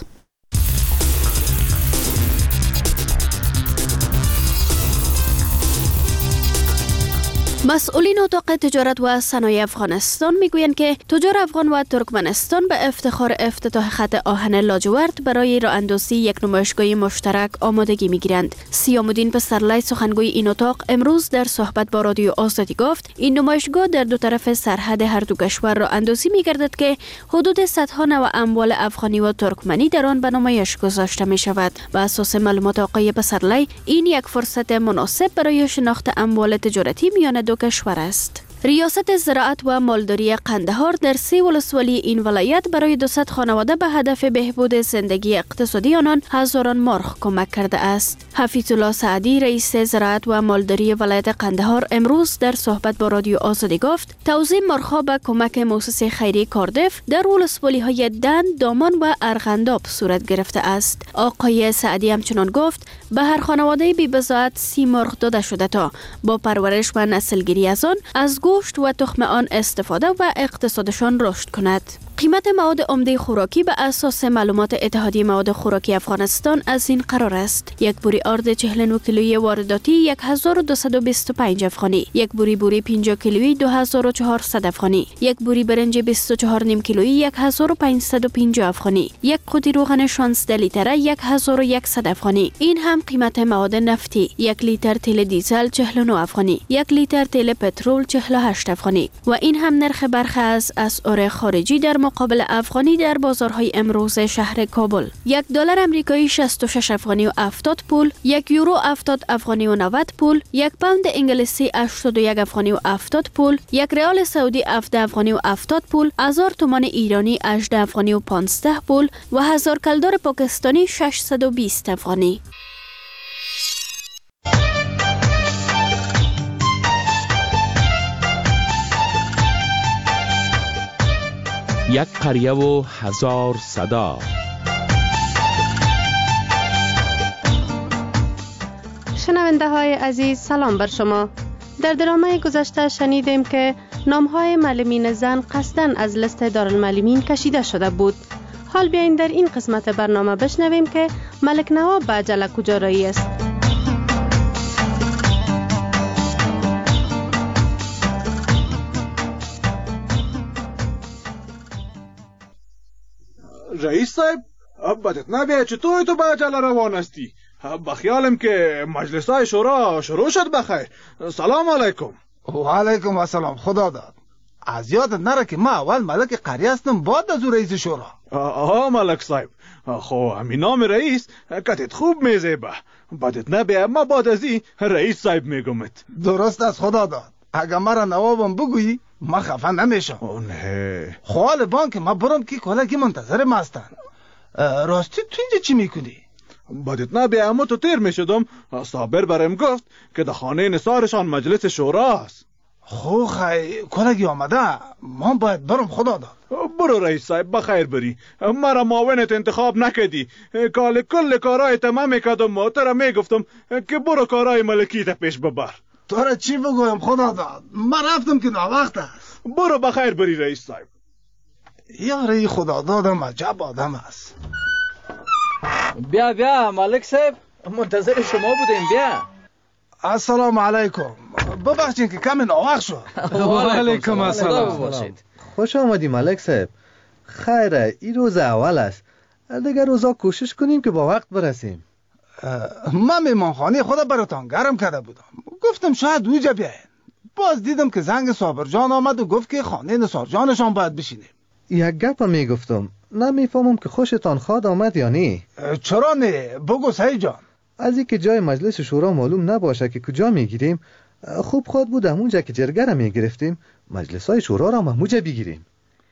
مسئولین اتاق تجارت و صنایع افغانستان میگویند که تجار افغان و ترکمنستان به افتخار افتتاح خط آهن لاجورد برای راه اندازی یک نمایشگاه مشترک آمادگی میگیرند. سیام‌الدین پسرلی سخنگوی این اتاق امروز در صحبت با رادیو آزادی گفت این نمایشگاه در دو طرف سرحد هر دو کشور راه اندازی میگردد که حدود صدها نوع اموال افغانی و ترکمنی در آن به نمایش گذاشته می شود. بر اساس معلومات آقای پسرلی این یک فرصت مناسب برای شناخت اموال تجارتی میان دو کشور است. ریاست زراعت و مالداری قندهار در 3 ولسوالی این ولایت برای 200 خانواده به هدف بهبود زندگی اقتصادی آنان هزاران مرغ کمک کرده است. حفیظ الله سعدی رئیس زراعت و مالداری ولایت قندهار امروز در صحبت با رادیو آزادی گفت توزیع مرغ‌ها به کمک مؤسسه خیریه کاردف در ولسوالی‌های دند، دامان و ارغنداب صورت گرفته است. آقای سعدی همچنان گفت به هر خانواده بی بضاعت 30 مرغ داده شده تا با پرورش و نسلگیری از آن از گوشت و تخم آن استفاده و اقتصادشان رشد کند. قیمت مواد عمده خوراکی به اساس معلومات اتحادیه مواد خوراکی افغانستان از این قرار است: یک بوری آرد 49 کیلویی وارداتی 1225 افغانی، یک بوری 50 کیلویی 2400 افغانی، یک بوری برنج 24 نیم کیلویی 1550 افغانی، یک قوطی روغن 16 لیتره 1100 افغانی. این هم قیمت مواد نفتی: یک لیتر تیل دیزل 49 افغانی، یک لیتر تیل پترول 48 افغانی. و این هم نرخ برخی از اسعار خارجی در مقابل افغانی در بازارهای امروز شهر کابل: $1 آمریکایی 66 افغانی و 70 پول، $1 یورو 70 افغانی و 90 پول، $1 پوند انگلیسی 81 افغانی و 70 پول، $1 ریال سعودی 17 افغانی و 70 پول، 1000 تومان ایرانی 18 افغانی و 15 پول و 1000 کلدار پاکستانی 620 افغانی. یک قریه و 1000 صدا. شنونده های عزیز سلام بر شما. در درامه گذشته شنیدیم که نامهای معلمین زن قصداً از لیست دارالمعلمین کشیده شده بود. حال بیاین در این قسمت برنامه بشنویم که ملک نواب به عجله کجا رایی است. رئیس صاحب بدت نبیه چطوری تو به عجله روان هستی؟ بخیالم که مجلس های شورا شروع شد. بخیر. سلام علیکم. و علیکم السلام. خدا داد از یادت نره که ما اول ملک قریه هستم بعد از رئیس شورا. ملک صاحب خو همین نام رئیس کتت خوب میزیبه. بدت نبیه ما بعد از این رئیس صاحب میگمت. درست از خدا داد. اگر مرا نوابم بگویی ما خفه نمیشم. نه خوال بانک ما برم که کلکی منتظر ما هستن. راستی تو اینجا چی میکنی؟ بدت نبیه اما تو تیر میشدم. صابر برم گفت که در خانه نثارشان مجلس شورا است. خو خی کلکی آمده ما باید برم. خدا داد. برو رئیس صاحب بخیر بری. مرا معاونت انتخاب نکدی. کل کارای تمام میکردم و ترا میگفتم که برو کارای ملکی تا پیش ببر. تو را چی بگویم خدا داد؟ من رفتم که ناوقت است. برو بخیر بری رئیس صاحب. یاره خدا دادم عجب آدم است. بیا ملک صاحب منتظر شما بودیم. بیا. السلام علیکم. ببخشید که کمی ناوقت شد. و علیکم السلام. خوش آمدی ملک صاحب. خیره این روز اول است. دیگر روزا کوشش کنیم که با وقت برسیم. من میمانخانه خدا براتان گرم کرده بودم. گفتم شاید اوجا بیاین. باز دیدم که زنگ صابر جان آمد و گفت که خانه نثار جانشان باید بشینیم. یک گپ میگفتم نمیفهمم که خوشتان خواد آمد یا نه. چرا نه؟ بگو سعید جان. از اینکه جای مجلس شورا معلوم نباشه که کجا میگیریم خوب خود بود همونجا که جرگه را میگرفتیم مجلس های شورا را همونجا بگیریم.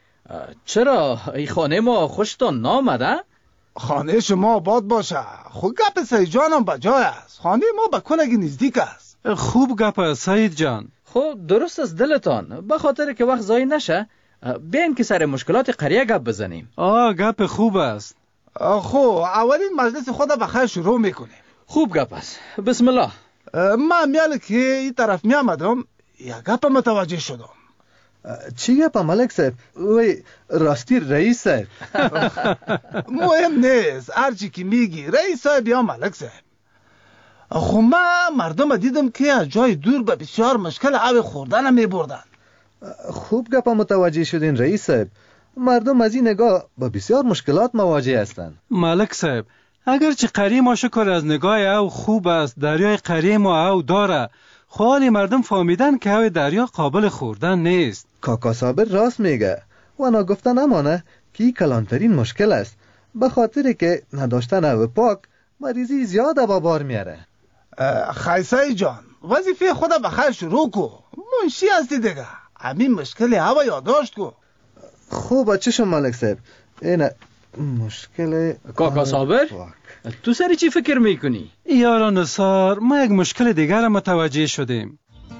چرا این خانه ما خوشتان نامده؟ خانه شما آباد باشه. خوب گپ سعید جانم به جای است. خانه ما به کلگی نزدیک است. خوب گپ سعید جان. خب درست از دلتان. به خاطر که وقت ضایع نشه بیاین که سر مشکلات قریه گپ بزنیم. گپ خوب است. خب اولین مجلس خود بخیر شروع میکنیم. خوب گپ است. بسم الله. من میاله که این طرف میامدم یک گپ متوجه شدم. چی گپ ملک صاحب؟ وی راستی رئیس صاحب. مهم نیست هرچی که میگی رئیس صاحب یا ملک صاحب. خب من مردم دیدم که از جای دور به بسیار مشکل آب خوردن میبردن. خوب گپ متوجه شدین رئیس صاحب. مردم از این نگاه با بسیار مشکلات مواجه هستند. ملک صاحب اگرچه قریه ما شکر از نگاه او خوب است، دریای قریه ما او داره، خواهی مردم فهمیدن که او دریا قابل خوردن نیست. کاکا صابر راست میگه و انا گفتن امانه که این کلانترین مشکل است، به خاطر که نداشتن او پاک مریضی زیاد با بار میاره. خیسای جان وظیفه خود بخیر شروع کو. منشی هستی دیگه. همین مشکل هوا یادداشت کو. خوب چشم ملک صاحب. این مشکل کاکا صابر تو سری چی فکر میکنی؟ یارا نثار ما یک مشکل دیگر متوجه شدیم.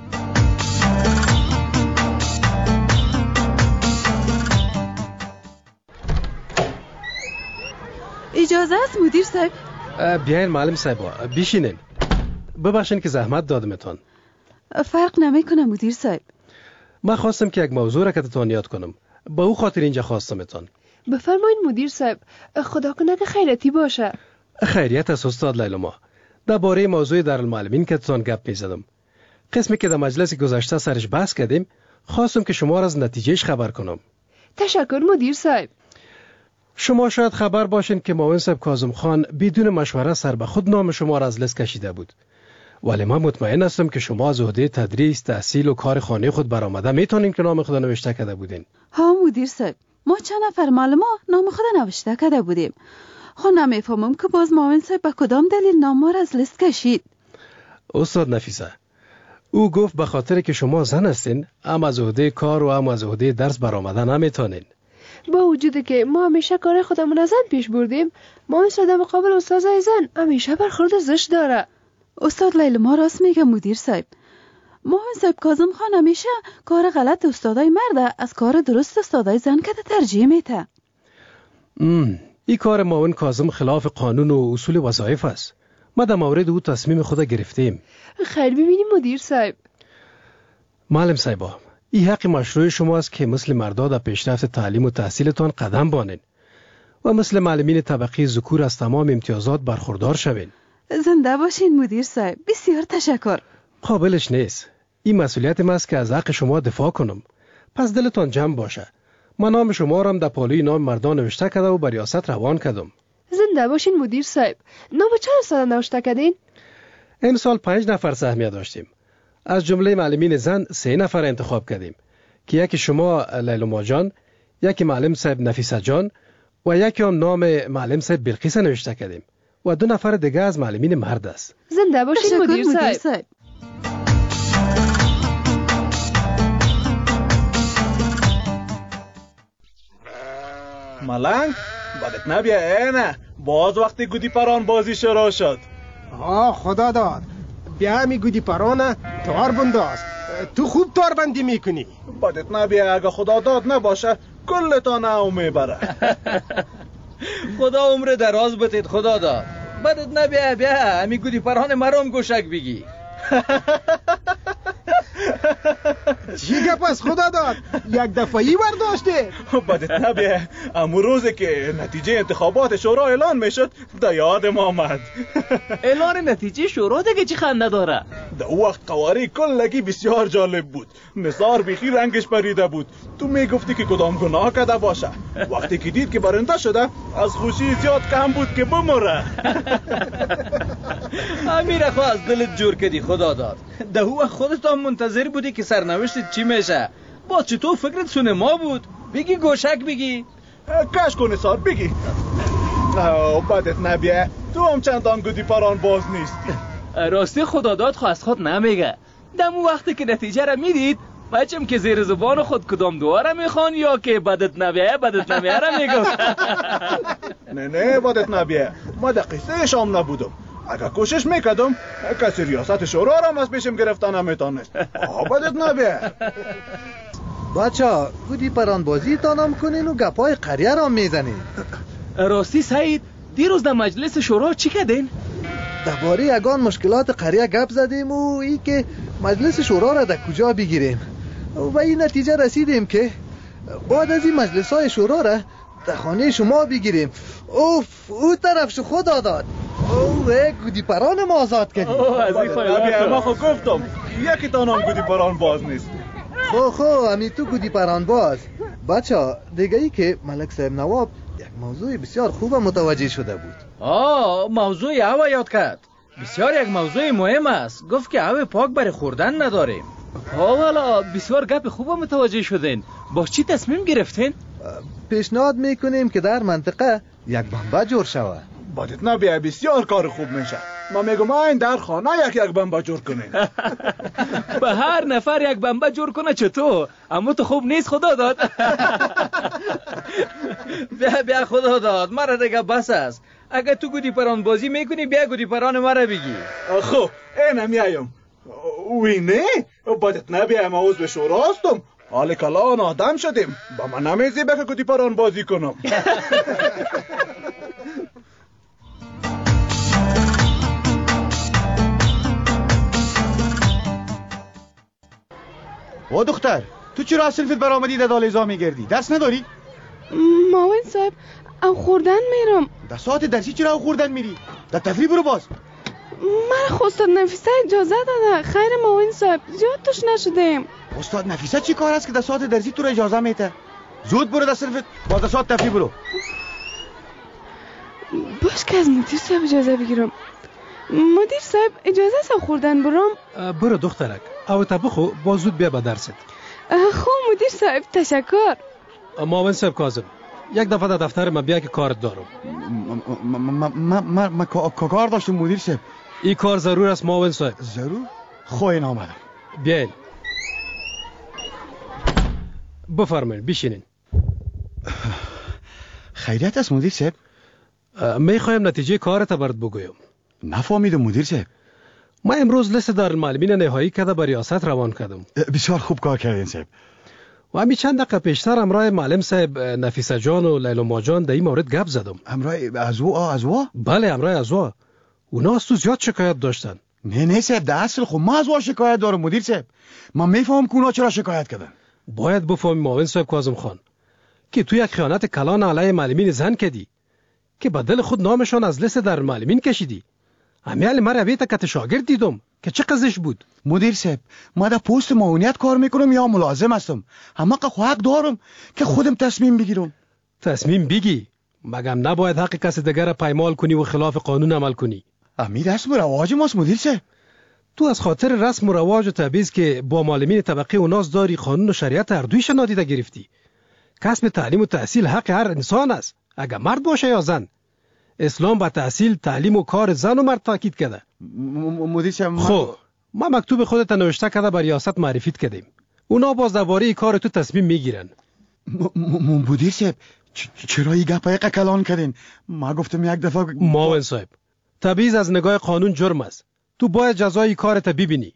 اجازه است مدیر صاحب؟ بیاین معلم صاحب بشینین. ببخشین که زحمت دادمتون. فرق نمیکنه مدیر صاحب. من خواستم که یک موضوع را که تتون یاد کنم. با او خاطر اینجا خواستمتون. بفرمایید مدیر صاحب. خدا کنه که خیرتی باشه. خیریت است استاد لیلما. درباره موضوع دارالمعلمین که تتون گپ میزدم. قسمی که در مجلس گذشته سرش بحث کردیم، خواستم که شما را از نتیجهش خبر کنم. تشکر مدیر صاحب. شما شاید خبر باشین که معاون صاحب کاظم خان بدون مشوره سر به خود نام شما را از لیست کشیده بود. ولی من مطمئن هستم که شما از عهده تدریس، تحصیل و کار خانه خود برآمده میتونین که نام خود نوشته کرده بودین. ها مدیر صاحب، ما چند نفر معلما نام خود نوشته کرده بودیم. خب نمیفهمم که باز معاون صاحب به کدام دلیل نام ما را از لیست کشید. استاد نفیسه، او گفت به خاطر که شما زن هستین، هم از عهده کار و هم از عهده درس برآمده نمیتونین. با وجودی که ما همیشه کار خودمون از زن پیش بردیم، ما در مقابل استادای زن همیشه برخورد زشت داره. استاد لیلما راست میگه مدیر صاحب. معاون صاحب کاظم خان همیشه کار غلط استادای مرد از کار درست استادای زن که ترجیح میته. این کار معاون کاظم خلاف قانون و اصول وظایف است. ما در مورد او تصمیم خود گرفتیم. خیر ببینیم مدیر صاحب. معلم صاحبا، این حق مشروع شماست که مثل مردا در پیشرفت تعلیم و تحصیلتان قدم بانین و مثل معلمین طبقه ذکور از تمام امتیازات برخوردار شوین. زنده باشین مدیر صاحب. بسیار تشکر. قابلش نیست. این مسئولیت من است که از حق شما دفاع کنم. پس دلتان جمع باشه. من نام شما را هم در پالوی نام مردان نوشته کرده و بر ریاست روان کردم. زنده باشین مدیر صاحب. نام چند استاد نوشته کردین؟ امسال 5 نفر سهمیه داشتیم. از جمله معلمین زن 3 نفر انتخاب کردیم که یکی شما لیلا جان، یکی معلم صاحب نفیسه جان و یکی هم نام معلم صاحب بلقیس نوشته کردیم و 2 نفر دیگه از معلمین مرد است. زنده باشین مدیر صاحب. ملنگ بدت نبیه نه باز وقتی گودی پران بازی شروع شد. خدا داد بیا همی گودی پرانه تار بنداز. تو خوب تار بندی میکنی. بدت نبیه اگه خدا داد نباشه کلتان او میبره. خدا عمر دراز بتید خدا داد. بدت نبیه بیا همی گودی پران مرام گوشک بگی. چی گپ است خدا داد؟ یک دفعی برداشته. بدت نبیه امو روزی که نتیجه انتخابات شورا اعلان میشد در یادم آمد. اعلان نتیجه شورا دیگه چی خنده داره؟ در او وقت قواری کلگی بسیار جالب بود. نثار بیخی رنگش پریده بود. تو میگفتی که کدام گناه کرده باشه. وقتی که دید که برنده شده از خوشی زیاد کم بود که بمره. امیر خو از دلت جور کردی خدا داد. ده او خودت هم منتظر بودی که سرنوشت چی میشه. با چطور فکرت سینما بود؟ بگی گوشک بگی. کش کن سار بگی. بدت نبیه تو هم چندان گودی پران باز نیستی. راستی خدا داد خو از خود نمیگه. دمو وقتی که نتیجه را میدید بچم که زیر زبان خود کدام دعا را میخوان یا که بدت نبیه را میگفت. نه بدت نبیه ما در قصه شام نبودم. اگر کوشش میکردم کسی ریاست شورا را از پیشم گرفتن نمیتونست. بدت نبیه. بچه گودی پران بازی تانم کنین و گپای قریه را میزنین. راستی سعید دیروز در مجلس شورا چی کردین؟ درباره یگان مشکلات قریه گپ زدیم و ای که مجلس شورا را در کجا بگیریم و این نتیجه رسیدیم که بعد از این مجلس های شورا را در خانه شما بگیریم. اوف او طرف شو خدا داد. گودی پران ما آزاد کردیم. از این فایده ما خود گفتم یکی تانم گودی پران باز نیست. همی تو گودی پران باز. بچه دیگه ای که ملک صاحب نواب یک موضوع بسیار خوب متوجه شده بود. موضوع او یاد کرد. بسیار یک موضوع مهم است. گفت که او پاک برای خوردن نداریم. والا بسیار گپ خوب متوجه شدین. با چی تصمیم گرفتین؟ پیشنهاد میکنیم که در منطقه یک بمبه جور شود. بدت نبیه بسیار کار خوب میشه. ما میگم این در خانه یک بمبه جور کنین. به هر نفر یک بمبه جور کنه چطور؟ اما تو خوب نیست خدا داد. بیا خدا داد مرا دیگه بس است. اگه تو گودی پران بازی میکنی بیا گودی پران مرا بگی. خب اینم میایم. وی نه بدت نبیه ما عضو شورا هستم. حال کلان آدم شدیم. با من نمیزی که گودی پران بازی کنم. او دختر تو چرا از سلفت برآمدی در دالیزا میگردی؟ درس نداری؟ معاون صاحب او خوردن میرم. در ساعت درسی چرا او خوردن میری؟ در تفریح برو باز. من استاد نفیسه اجازه داده. خیر معاون صاحب زیاد توش نشدیم. استاد نفیسه چی کار است که در ساعت درسی تو را اجازه میده؟ زود برو در سلفت باز در ساعت تفریح برو. باش که از مدیر صاحب اجازه بگیرم. مدیر صاحب اجازه است خوردن برام؟ برو دخترک او تا بخو باز زود بیا به درست. خب مدیر صاحب تشکر. معاون صاحب کاظم یک دفعه در دفتر ما بیا که کارت دارم. من کار داشتم مدیر صاحب. این کار ضرور است معاون صاحب. ضرور؟ خواهین آمدم. بیاین بفرمایید بشینین. خیریت است مدیر صاحب؟ میخوایم نتیجه کارت برات بگویم. نفهمیدم مدیر صاحب. ما امروز لیست دارالمعلمین نهایی کرده به ریاست روان کردم. بسیار خوب کار کردین صاحب. و همین چند دقیقه پیشتر امرای معلم صاحب نفیسه جان و لیلا ماجان در این مورد گپ زدم. امرای ازوا؟ بله امرای ازوا. اونا از تو زیاد شکایت داشتن. نه صاحب، در اصل خب ما ازوا شکایت دارم مدیر صاحب. من میفهمم که اونا چرا شکایت کردن. باید بفهمی معاون صاحب کاظم خان که تو یک خیانت کلان علیه معلمین زن کردی که بدل خود نامشان از لیست دارالمعلمین کشیدی. امیال ما رویت کت شاگرد دیدم که چه قضیش بود؟ مدیر صاحب، ما در پست معاونیت کار میکنم یا ملازم هستم. همه حق دارم که خودم تصمیم بگیرم. تصمیم بگی؟ مگم نباید حق کسی دیگر پایمال کنی و خلاف قانون عمل کنی؟ امیر رسم و رواج ماست مدیر صاحب. تو از خاطر رسم و رواج و تبعیض که با معلمین طبقه و ناز داری قانون و شریعت هر دویش نادیده گرفتی. کسب تعلیم و تحصیل حق هر انسان است، اگر مرد باشه یا زن. اسلام با تحصیل، تعلیم و کار زن و مرد تاکید کرده. مدیر صاحب خب ما مکتوب خودت نوشته کرده بر ریاست معرفیت کردیم. اونا باز درباره کار تو تصمیم میگیرن. مدیر صاحب چرا این گپای کلان کردین؟ ما گفتم یک دفعه. معاون صاحب، تبعیض از نگاه قانون جرم است. تو باید جزای کارت ببینی.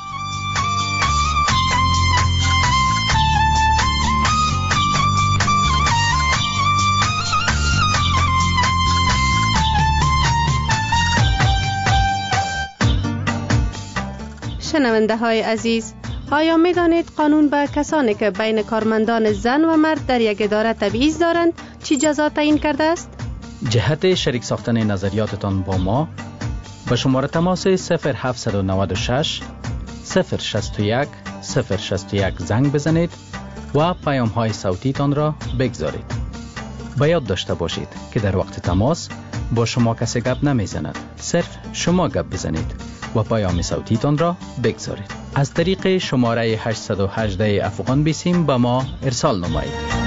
شنونده های عزیز، آیا می دانید قانون به کسانی که بین کارمندان زن و مرد در یک اداره تبعیض دارند چی جزا تعیین کرده است؟ جهت شریک ساختن نظریاتتان با ما به شماره تماس 0796 061 061 زنگ بزنید و پیام های صوتی تان را بگذارید. به یاد داشته باشید که در وقت تماس با شما کسی گپ نمی زند، صرف شما گپ بزنید و پیام صوتی تان را بگذارید. از طریق شماره 818 افغان بیسیم به ما ارسال نمایید.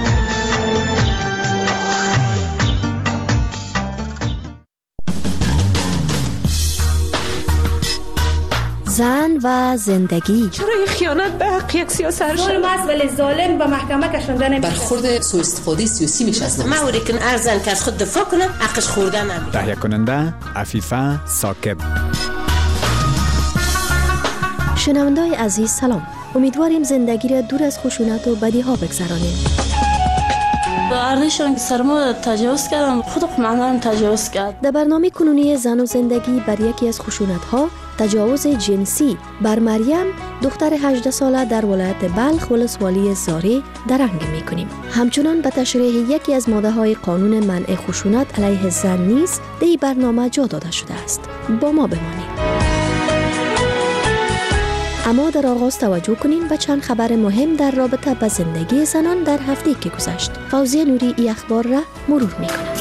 زن و زندگی. چرا این خیانت به حق یک سیاست ظلم است ولی ظالم به محکمه کشانده نمیشه. برخورد سوء استفاده سیاسی میشه از ما وری کن ارزن که از خود دفاع کنه حقش خورده نمیشه. تهیه کننده عفیفه ثاقب. شنونده‌های عزیز سلام. امیدواریم زندگی را دور از خشونت و بدیها بگذرانیم. با ارزشان که سر ما تجاوز کردم، خود مامانم تجاوز کرد. در برنامه کنونی زن و زندگی بر یکی از خشونت‌ها، تجاوز جنسی بر مریم، دختر 18 ساله در ولایت بلخ ولسوالی زاری درنگ می‌کنیم. همچنان به تشریح یکی از ماده‌های قانون منع خشونت علیه زن نیز در این برنامه جا داده شده است. با ما بمانید. اما در آغاز توجه کنیم به چند خبر مهم در رابطه با زندگی زنان در هفته که گذشت. فوزیه نوری ای اخبار را مرور می‌کند.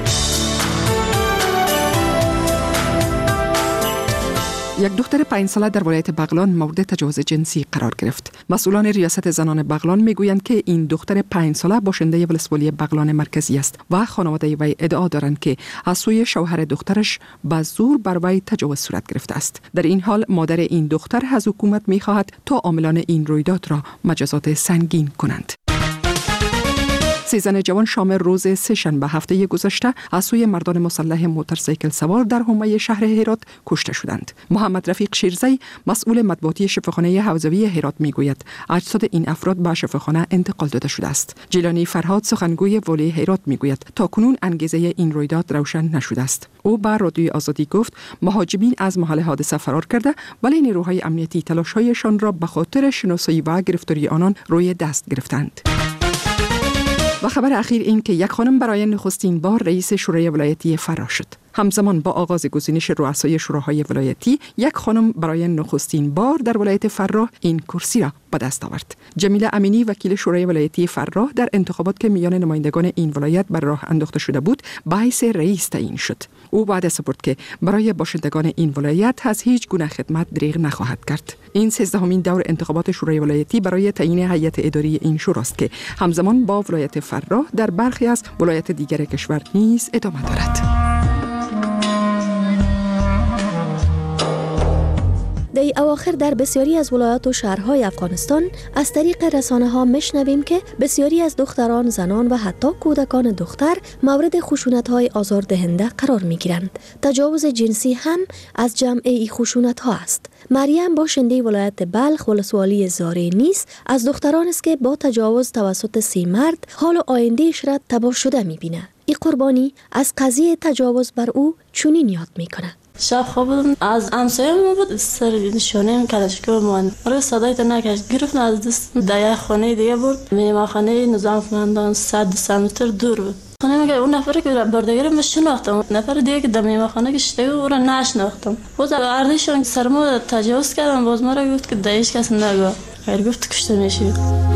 یک دختر 5 ساله در ولایت بغلان مورد تجاوز جنسی قرار گرفت. مسئولان ریاست زنان بغلان میگویند که این دختر 5 ساله باشنده ولسوالی بغلان مرکزی است و خانواده وی ادعا دارند که از سوی شوهر دخترش به زور بر وی تجاوز صورت گرفته است. در این حال مادر این دختر از حکومت میخواهد تا عاملان این رویداد را مجازات سنگین کنند. 3 زن جوان شام روز سه‌شنبه هفته گذشته از سوی مردان مسلح موتورسیکل سوار در حومه شهر هرات کشته شدند. محمد رفیق شیرزی مسئول مطبوعاتی شفاخانه حوزوی هرات میگوید اجساد این افراد به شفاخانه انتقال داده شده است. جیلانی فرهاد سخنگوی والی هرات میگوید تاکنون انگیزه این رویداد روشن نشده است. او به رادیوی آزادی گفت مهاجمین از محل حادثه فرار کرده ولی نیروهای امنیتی تلاش‌هایشان را به خاطر شناسایی و گرفتاری آنان روی دست گرفتند. و خبر اخیر این که یک خانم برای نخستین بار رئیس شورای ولایتی فراه شد. همزمان با آغاز گزینش رؤسای شوراهای ولایتی، یک خانم برای نخستین بار در ولایت فراه این کرسی را به دست آورد. جمیله امینی وکیل شورای ولایتی فراه در انتخابات که میان نمایندگان این ولایت بر راه انداخته شده بود، باعث رئیس تعیین شد. او وعده سپرد که برای باشندگان این ولایت از هیچ گونه خدمت دریغ نخواهد کرد. این 13مین دور انتخابات شورای ولایتی برای تعیین هیئت اداری این شوراست که همزمان با ولایت فراه در برخی از ولایت دیگر کشور نیز ادامه دارد. در اواخر در بسیاری از ولایات و شهرهای افغانستان از طریق رسانه‌ها میشنویم که بسیاری از دختران، زنان و حتی کودکان دختر مورد خشونت‌های آزاردهنده قرار می‌گیرند. تجاوز جنسی هم از جمع این خشونت‌ها است. مریم باشنده ولایت بلخ ولسوالی زاره نیز از دختران است که با تجاوز توسط 3 مرد حال و آینده‌اش را تباه شده می‌بیند. این قربانی از قضیه تجاوز بر او چنین یاد می‌کند. شب خوابم از همسایه ما بود، سر نشانه کلاشکو مان رو صدای تا نکشت، گرفت از دست دایه خانه دیگه برد، میمه خانه نظام فرماندهان 100 متر دور بود. خانه میگه اون نفری که بردگیر من شناختم، نفر دیگه که در میمه خانه کشته او را نشناختم. باز اردشون سر ما تجاوز کردن، باز ما را گفت که دایش کس نگو، خیر گفت کشته میشی.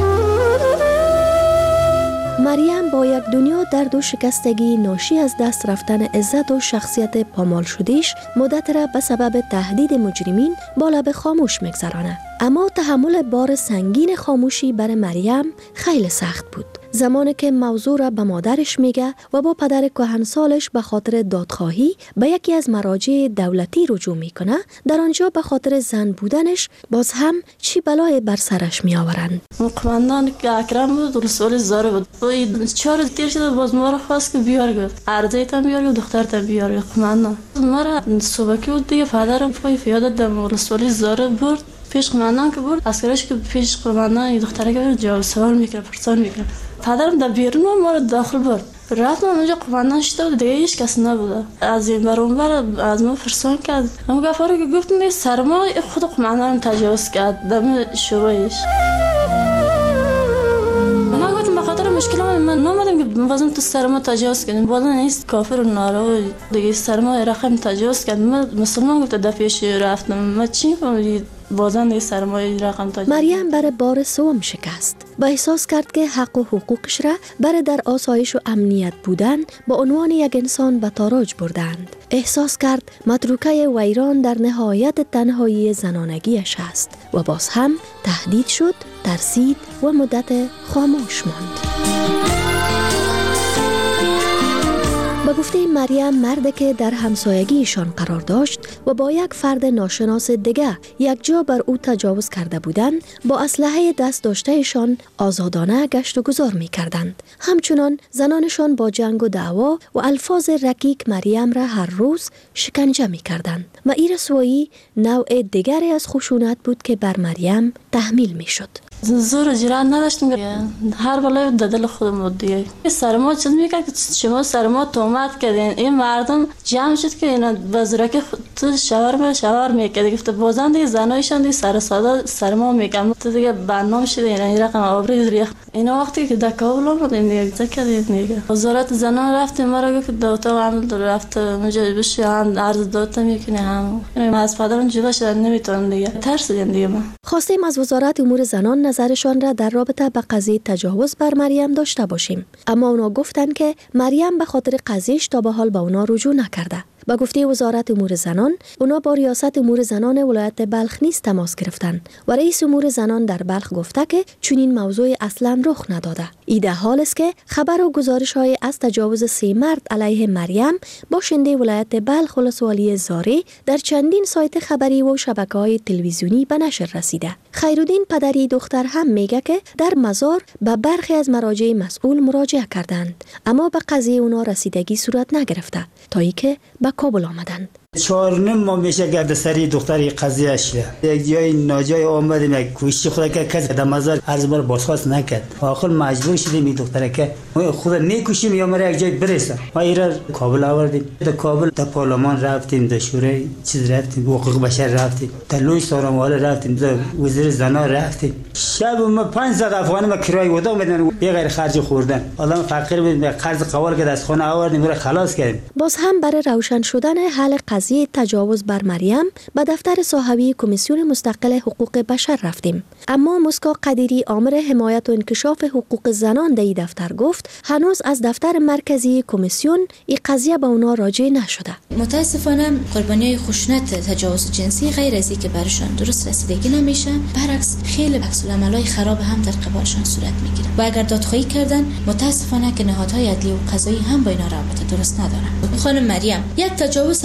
مریم با یک دنیا درد و شکستگی ناشی از دست رفتن عزت و شخصیت پامال شدهش مدت را به سبب تهدید مجرمین با لب خاموش میگذرانه. اما تحمل بار سنگین خاموشی برای مریم خیلی سخت بود. زمانی که موضوع را به مادرش میگه و با پدر کهنسالش به خاطر دادخواهی به یکی از مراجع دولتی رجوع میکنه، در آنجا به خاطر زن بودنش باز هم چی بلای بر سرش میآورند. قماندان که اکرم بود ولسوالی زاره بود، 4 تیر شده، باز ما را خواست که بیار گفت عرضه تن بیار گفت دختر تن بیار گفت. قماندان ما را صبحی بود دیگه، پدرم پای فیادت در ولسوالی زاره برد پیش قماندان که برد، اسکرش که پیش قماندان دختره که جواب سوال میکنه، پرسان میکنه. پدرم در بیرون ما را داخل برد، رفتم اونجا قماندان شده دیگه هیچ کس نبوده. از این بر اون بر از ما پرسان کرد، اون گفاره که گفتم سرما خود قماندان تجاوز کرد دم شویش. من گفتم به خاطر مشکل من نامدم که بازم تو سرما تجاوز کردیم، بازم نیست کافر و ناروا دیگه سرما رقم تجاوز کرد. من مسلمان گفت دفعش رفتم، من چی فهمیدم بازم دیگه سرمایه رقم تاج. مریم برای بار سوم شکست و احساس کرد که حق و حقوقش را برای در آسایش و امنیت بودن با عنوان یک انسان به تاراج بردند. احساس کرد متروکه ویران در نهایت تنهایی زنانگیش است و باز هم تهدید شد، ترسید و مدت خاموش ماند. با گفته مریم، مرد که در همسایگیشان قرار داشت و با یک فرد ناشناس دیگه یک جا بر او تجاوز کرده بودند، با اسلحه دست داشتهشان آزادانه گشت و گذار می کردند. همچنان زنانشان با جنگ و دعوا و الفاظ رکیک مریم را هر روز شکنجه می کردند و این رسوایی نوع دیگری از خشونت بود که بر مریم تحمیل می شد. زور جرأت نداشتم، هر بلای در دل خودم بود دیگه. سرما چیز میگه که شما سرما تومت کردین، این مردم جمع شد که اینا بازرک تو شوار میکرد، گفت بازم دیگه زنایشان دیگه سر ساده سرما میگم تو دیگه برنامه شده این رقم آبری ریخ. اینا وقتی که در کابل آمدیم دیگه ذکر دیگه وزارت زنان رفتیم، ما را گفت دو اتاق عمل رفت اونجا بشه هم عرض داده میکنه، هم ما از پدرم جدا شدن نمیتونم دیگه، ترسیدم دیگه. من خواستیم از وزارت امور زنان نظرشان را در رابطه با قضیه تجاوز بر مریم داشته باشیم، اما اونا گفتند که مریم به خاطر قضیهش تا به حال با اونا رجوع نکرده. با گفته وزارت امور زنان، اونا با ریاست امور زنان ولایت بلخ نیز تماس گرفتند و رئیس امور زنان در بلخ گفته که چنین موضوع اصلا رخ نداده. ایده حال است که خبر و گزارش‌های از تجاوز 3 مرد علیه مریم باشنده ولایت بلخ ولسوالی زاره در چندین سایت خبری و شبکه‌های تلویزیونی به نشر رسیده. خیرالدین پدری دختر هم میگه که در مزار به برخی از مراجع مسئول مراجعه کردند، اما به قضیه اونا رسیدگی صورت نگرفته تا اینکه به کابل آمدند. 4 ماه میشه گرد سری دختری قضیه شده، یک جای ناجای آمدیم، یک کوشش خود که کسی در مزار از بار بازخواست نکرد، آخر مجبور شدیم این دختره که خود نیکوشیم یا مرا یک جای برسه. ما ایرا کابل آوردیم، در کابل در پارلمان رفتیم، در شورای چیز رفتیم، حقوق بشر رفتیم، در لوی سارمواله رفتیم، در وزیر زنا رفتیم. شب ما 500 افغانی ما کرایه اتاق میدن بی غیر خرج خوردن. آدم فقیر بود، قرض قوال که از خانه آوردیم رو خلاص کردیم. باز هم برای روشن شدن حل قضیه تجاوز بر مریم به دفتر صاحبی کمیسیون مستقل حقوق بشر رفتیم، اما مسکا قدیری آمر حمایت و انکشاف حقوق زنان در دفتر گفت هنوز از دفتر مرکزی کمیسیون این قضیه به اونا راجع نشده. متاسفانه قربانیای خشونت تجاوز جنسی غیر از اینکه برشان درست رسیدگی نمیشه، برعکس خیلی عکس‌العمل‌های خراب هم در قبالشان صورت میگیره و اگر دادخواهی کردن متاسفانه که نهادهای عدلی و قضایی هم با اینا رابطه درست ندارن. خانم مریم یک تجاوز سرش صورت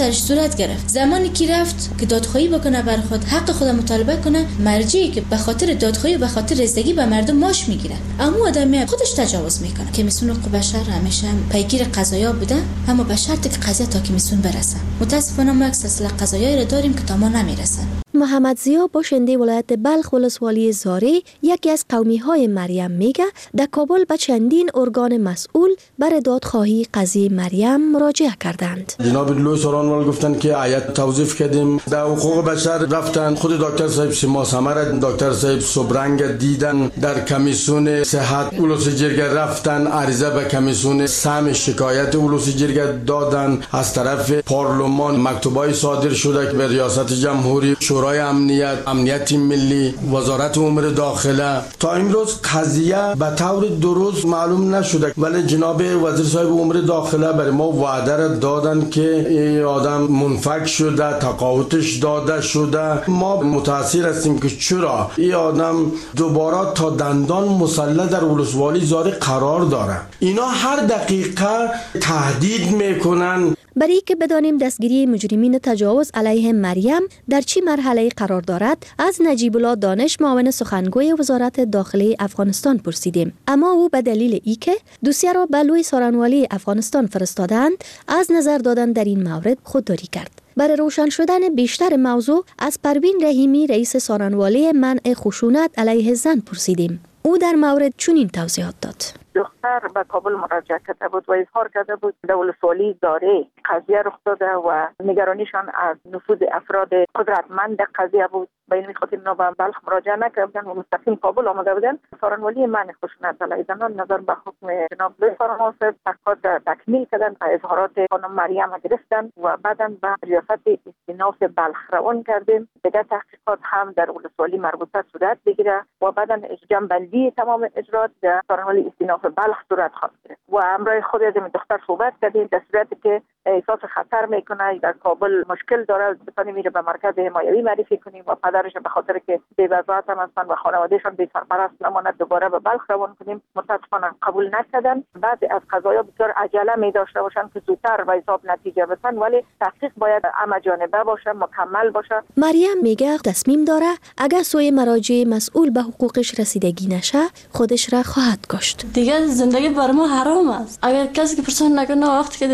یاد گرفت. زمانی که رفت که دادخواهی بکنه بر خود، حق خود مطالبه کنه، مرجعی که به خاطر دادخواهی و به خاطر رسیدگی به مردم ماش میگیره، اما آدمی خودش تجاوز میکنه. کمیسیون حقوق بشر همیشه پیگیر قضایا بوده، اما به شرطی که قضیه تا کمیسیون برسه. متاسفانه ما سلسله قضایایی را داریم که تا ما نمیرسن. محمد ضیا باشنده ولایت بلخ ولسوالی زاره، یکی از قومی‌های مریم میگه در کابل به چندین ارگان مسئول برای دادخواهی قضیه مریم مراجعه کردند. جناب لوی سورانوال گفتن که آیت توظیف کردیم، در حقوق بشر رفتن، خود دکتر صاحب سیما سمر، دکتر صاحب صبرنگ دیدن، در کمیسیون صحت ولوسی جرگه رفتن، عریضه به کمیسیون سهم شکایت ولوسی جرگه دادن، از طرف پارلمان مکتوبای صادر شده که به ریاست جمهوری، شورای امنیت ملی، وزارت امور داخله. تا امروز قضیه به طور درست معلوم نشده، ولی جناب وزیر صاحب امور داخله برای ما وعده را دادن که این آدم منفک شده، تقاعدش داده شده. ما متاثر هستیم که چرا این آدم دوباره تا دندان مسلح در ولسوالی زاره قرار داره. اینا هر دقیقه تهدید میکنن. برای که بدانیم دستگیری مجرمین تجاوز علیه مریم در چه مرحله قرار دارد، از نجیب الله دانش، معاون سخنگوی وزارت داخلی افغانستان پرسیدیم، اما او به دلیل اینکه دوسیه را به لوی سورانوالی افغانستان فرستادند، از نظر دادن در این مورد خودداری کرد. برای روشن شدن بیشتر موضوع از پروین رحیمی، رئیس سورانوالی منع خشونت علیه زن پرسیدیم. او در مورد چنین توضیحات داد. دختر به کابل مراجعه کرده بود و اظهار کرده بود در ولسوالی زاره قضیه رخ داده و نگرانیشان از نفوذ افراد قدرتمند قضیه بود. به این خاطر اینا به بلخ مراجعه نکردن و مستقیم کابل آمده بودن. سورانوالی منع خشونت علیه زنان نظر به حکم جناب لوی سورانوال تحقیقات تکمیل کردن، اظهارات خانم مریم گرفتن و بعداً به ریاست استیناف بلخ روان کردیم. دیگر تحقیقات هم در ولسوالی مربوطه صورت بگیره و بعداً جمع‌بندی تمام اجرات در سورانوالی استیناف بلخ صورت خواهد گرفت. و همراه خود از دختر صحبت کردیم، در صورتی که احساس خطر میکنه در کابل مشکل داره، بتونیم میره به مرکز حمایوی معرفی کنیم و پدرش به خاطر که بی‌وضاحت هم هستن و خانوادهشان بی سرپرست نماند دوباره به بلخ روان کنیم. متاسفانه قبول نکردن. بعضی از قضایا بسیار عجله می داشته باشن که زودتر و حساب نتیجه بدن، ولی تحقیق باید همه جانبه باشه، مکمل باشه. مریم میگه تصمیم داره اگر سوی مراجع مسئول به حقوقش رسیدگی نشه خودش را خواهد کشت. دیگه زندگی بر ما حرام است. اگر کسی که پرسان نکنه وقتی که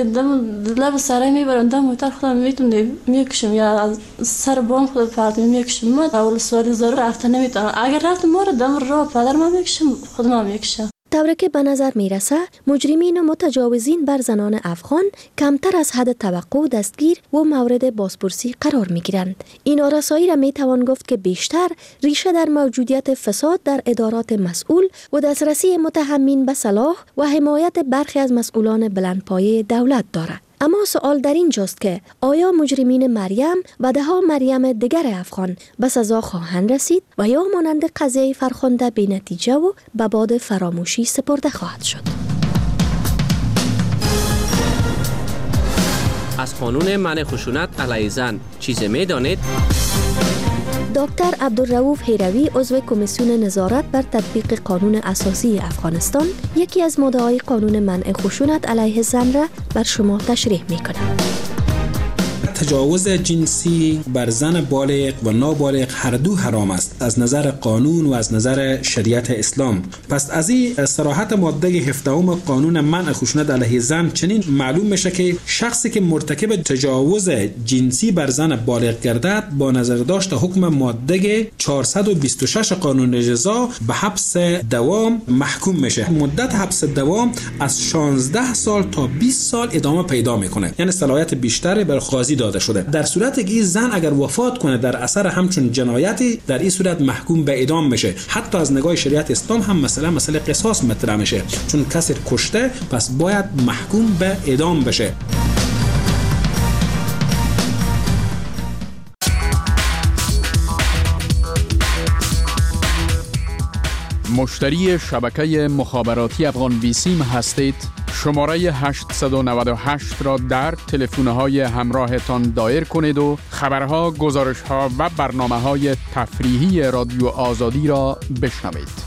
لب سرای میبرن دم موتر خودم میتونه میکشم یا از سر بام خود پرت میکشم. ما اول سوال ضرور رفته نمیتونم. اگر رفت ما رو دم رو پدر ما میکشم، خود ما میکشم. طوری که به نظر میرسه مجرمین و متجاوزین بر زنان افغان کمتر از حد توقع دستگیر و مورد بازپرسی قرار میگیرند. این آراسایی را میتوان گفت که بیشتر ریشه در موجودیت فساد در ادارات مسئول و دسترسی متهمین به سلاح و حمایت برخی از مسئولان بلندپایه دولت دارد. اما سوال در این جاست که آیا مجرمین مریم و دهها مریم دیگر افغان به سزا خواهند رسید و یا مانند قضیه فرخنده بی نتیجه و به باد فراموشی سپرده خواهد شد؟ از قانون منع خشونت علیه زن چیزی می‌دانید؟ دکتر عبدالرؤوف هیروی، عضو کمیسیون نظارت بر تطبیق قانون اساسی افغانستان، یکی از مدعای قانون منع خشونت علیه زن را بر شما تشریح می‌کند. تجاوز جنسی بر زن بالغ و نابالغ هر دو حرام است از نظر قانون و از نظر شریعت اسلام. پس از این صراحت ماده 17 قانون منع خشونت علیه زن چنین معلوم میشه که شخصی که مرتکب تجاوز جنسی بر زن بالغ گردد با نظر داشت حکم ماده 426 قانون جزا به حبس دوام محکوم میشه. مدت حبس دوام از 16 سال تا 20 سال ادامه پیدا میکنه، یعنی صلاحیت بیشتری بر قاضی داده شده. در صورتی که این زن اگر وفات کنه در اثر همچون جنایتی، در این صورت محکوم به اعدام میشه. حتی از نگاه شریعت اسلام هم مسئله قصاص مطرح میشه، چون کسی کشته پس باید محکوم به اعدام بشه. مشتری شبکه مخابراتی افغان بیسیم هستید؟ شماره 898 را در تلفن‌های همراهتان دایر کنید و خبرها، گزارش‌ها و برنامه‌های تفریحی رادیو آزادی را بشنوید.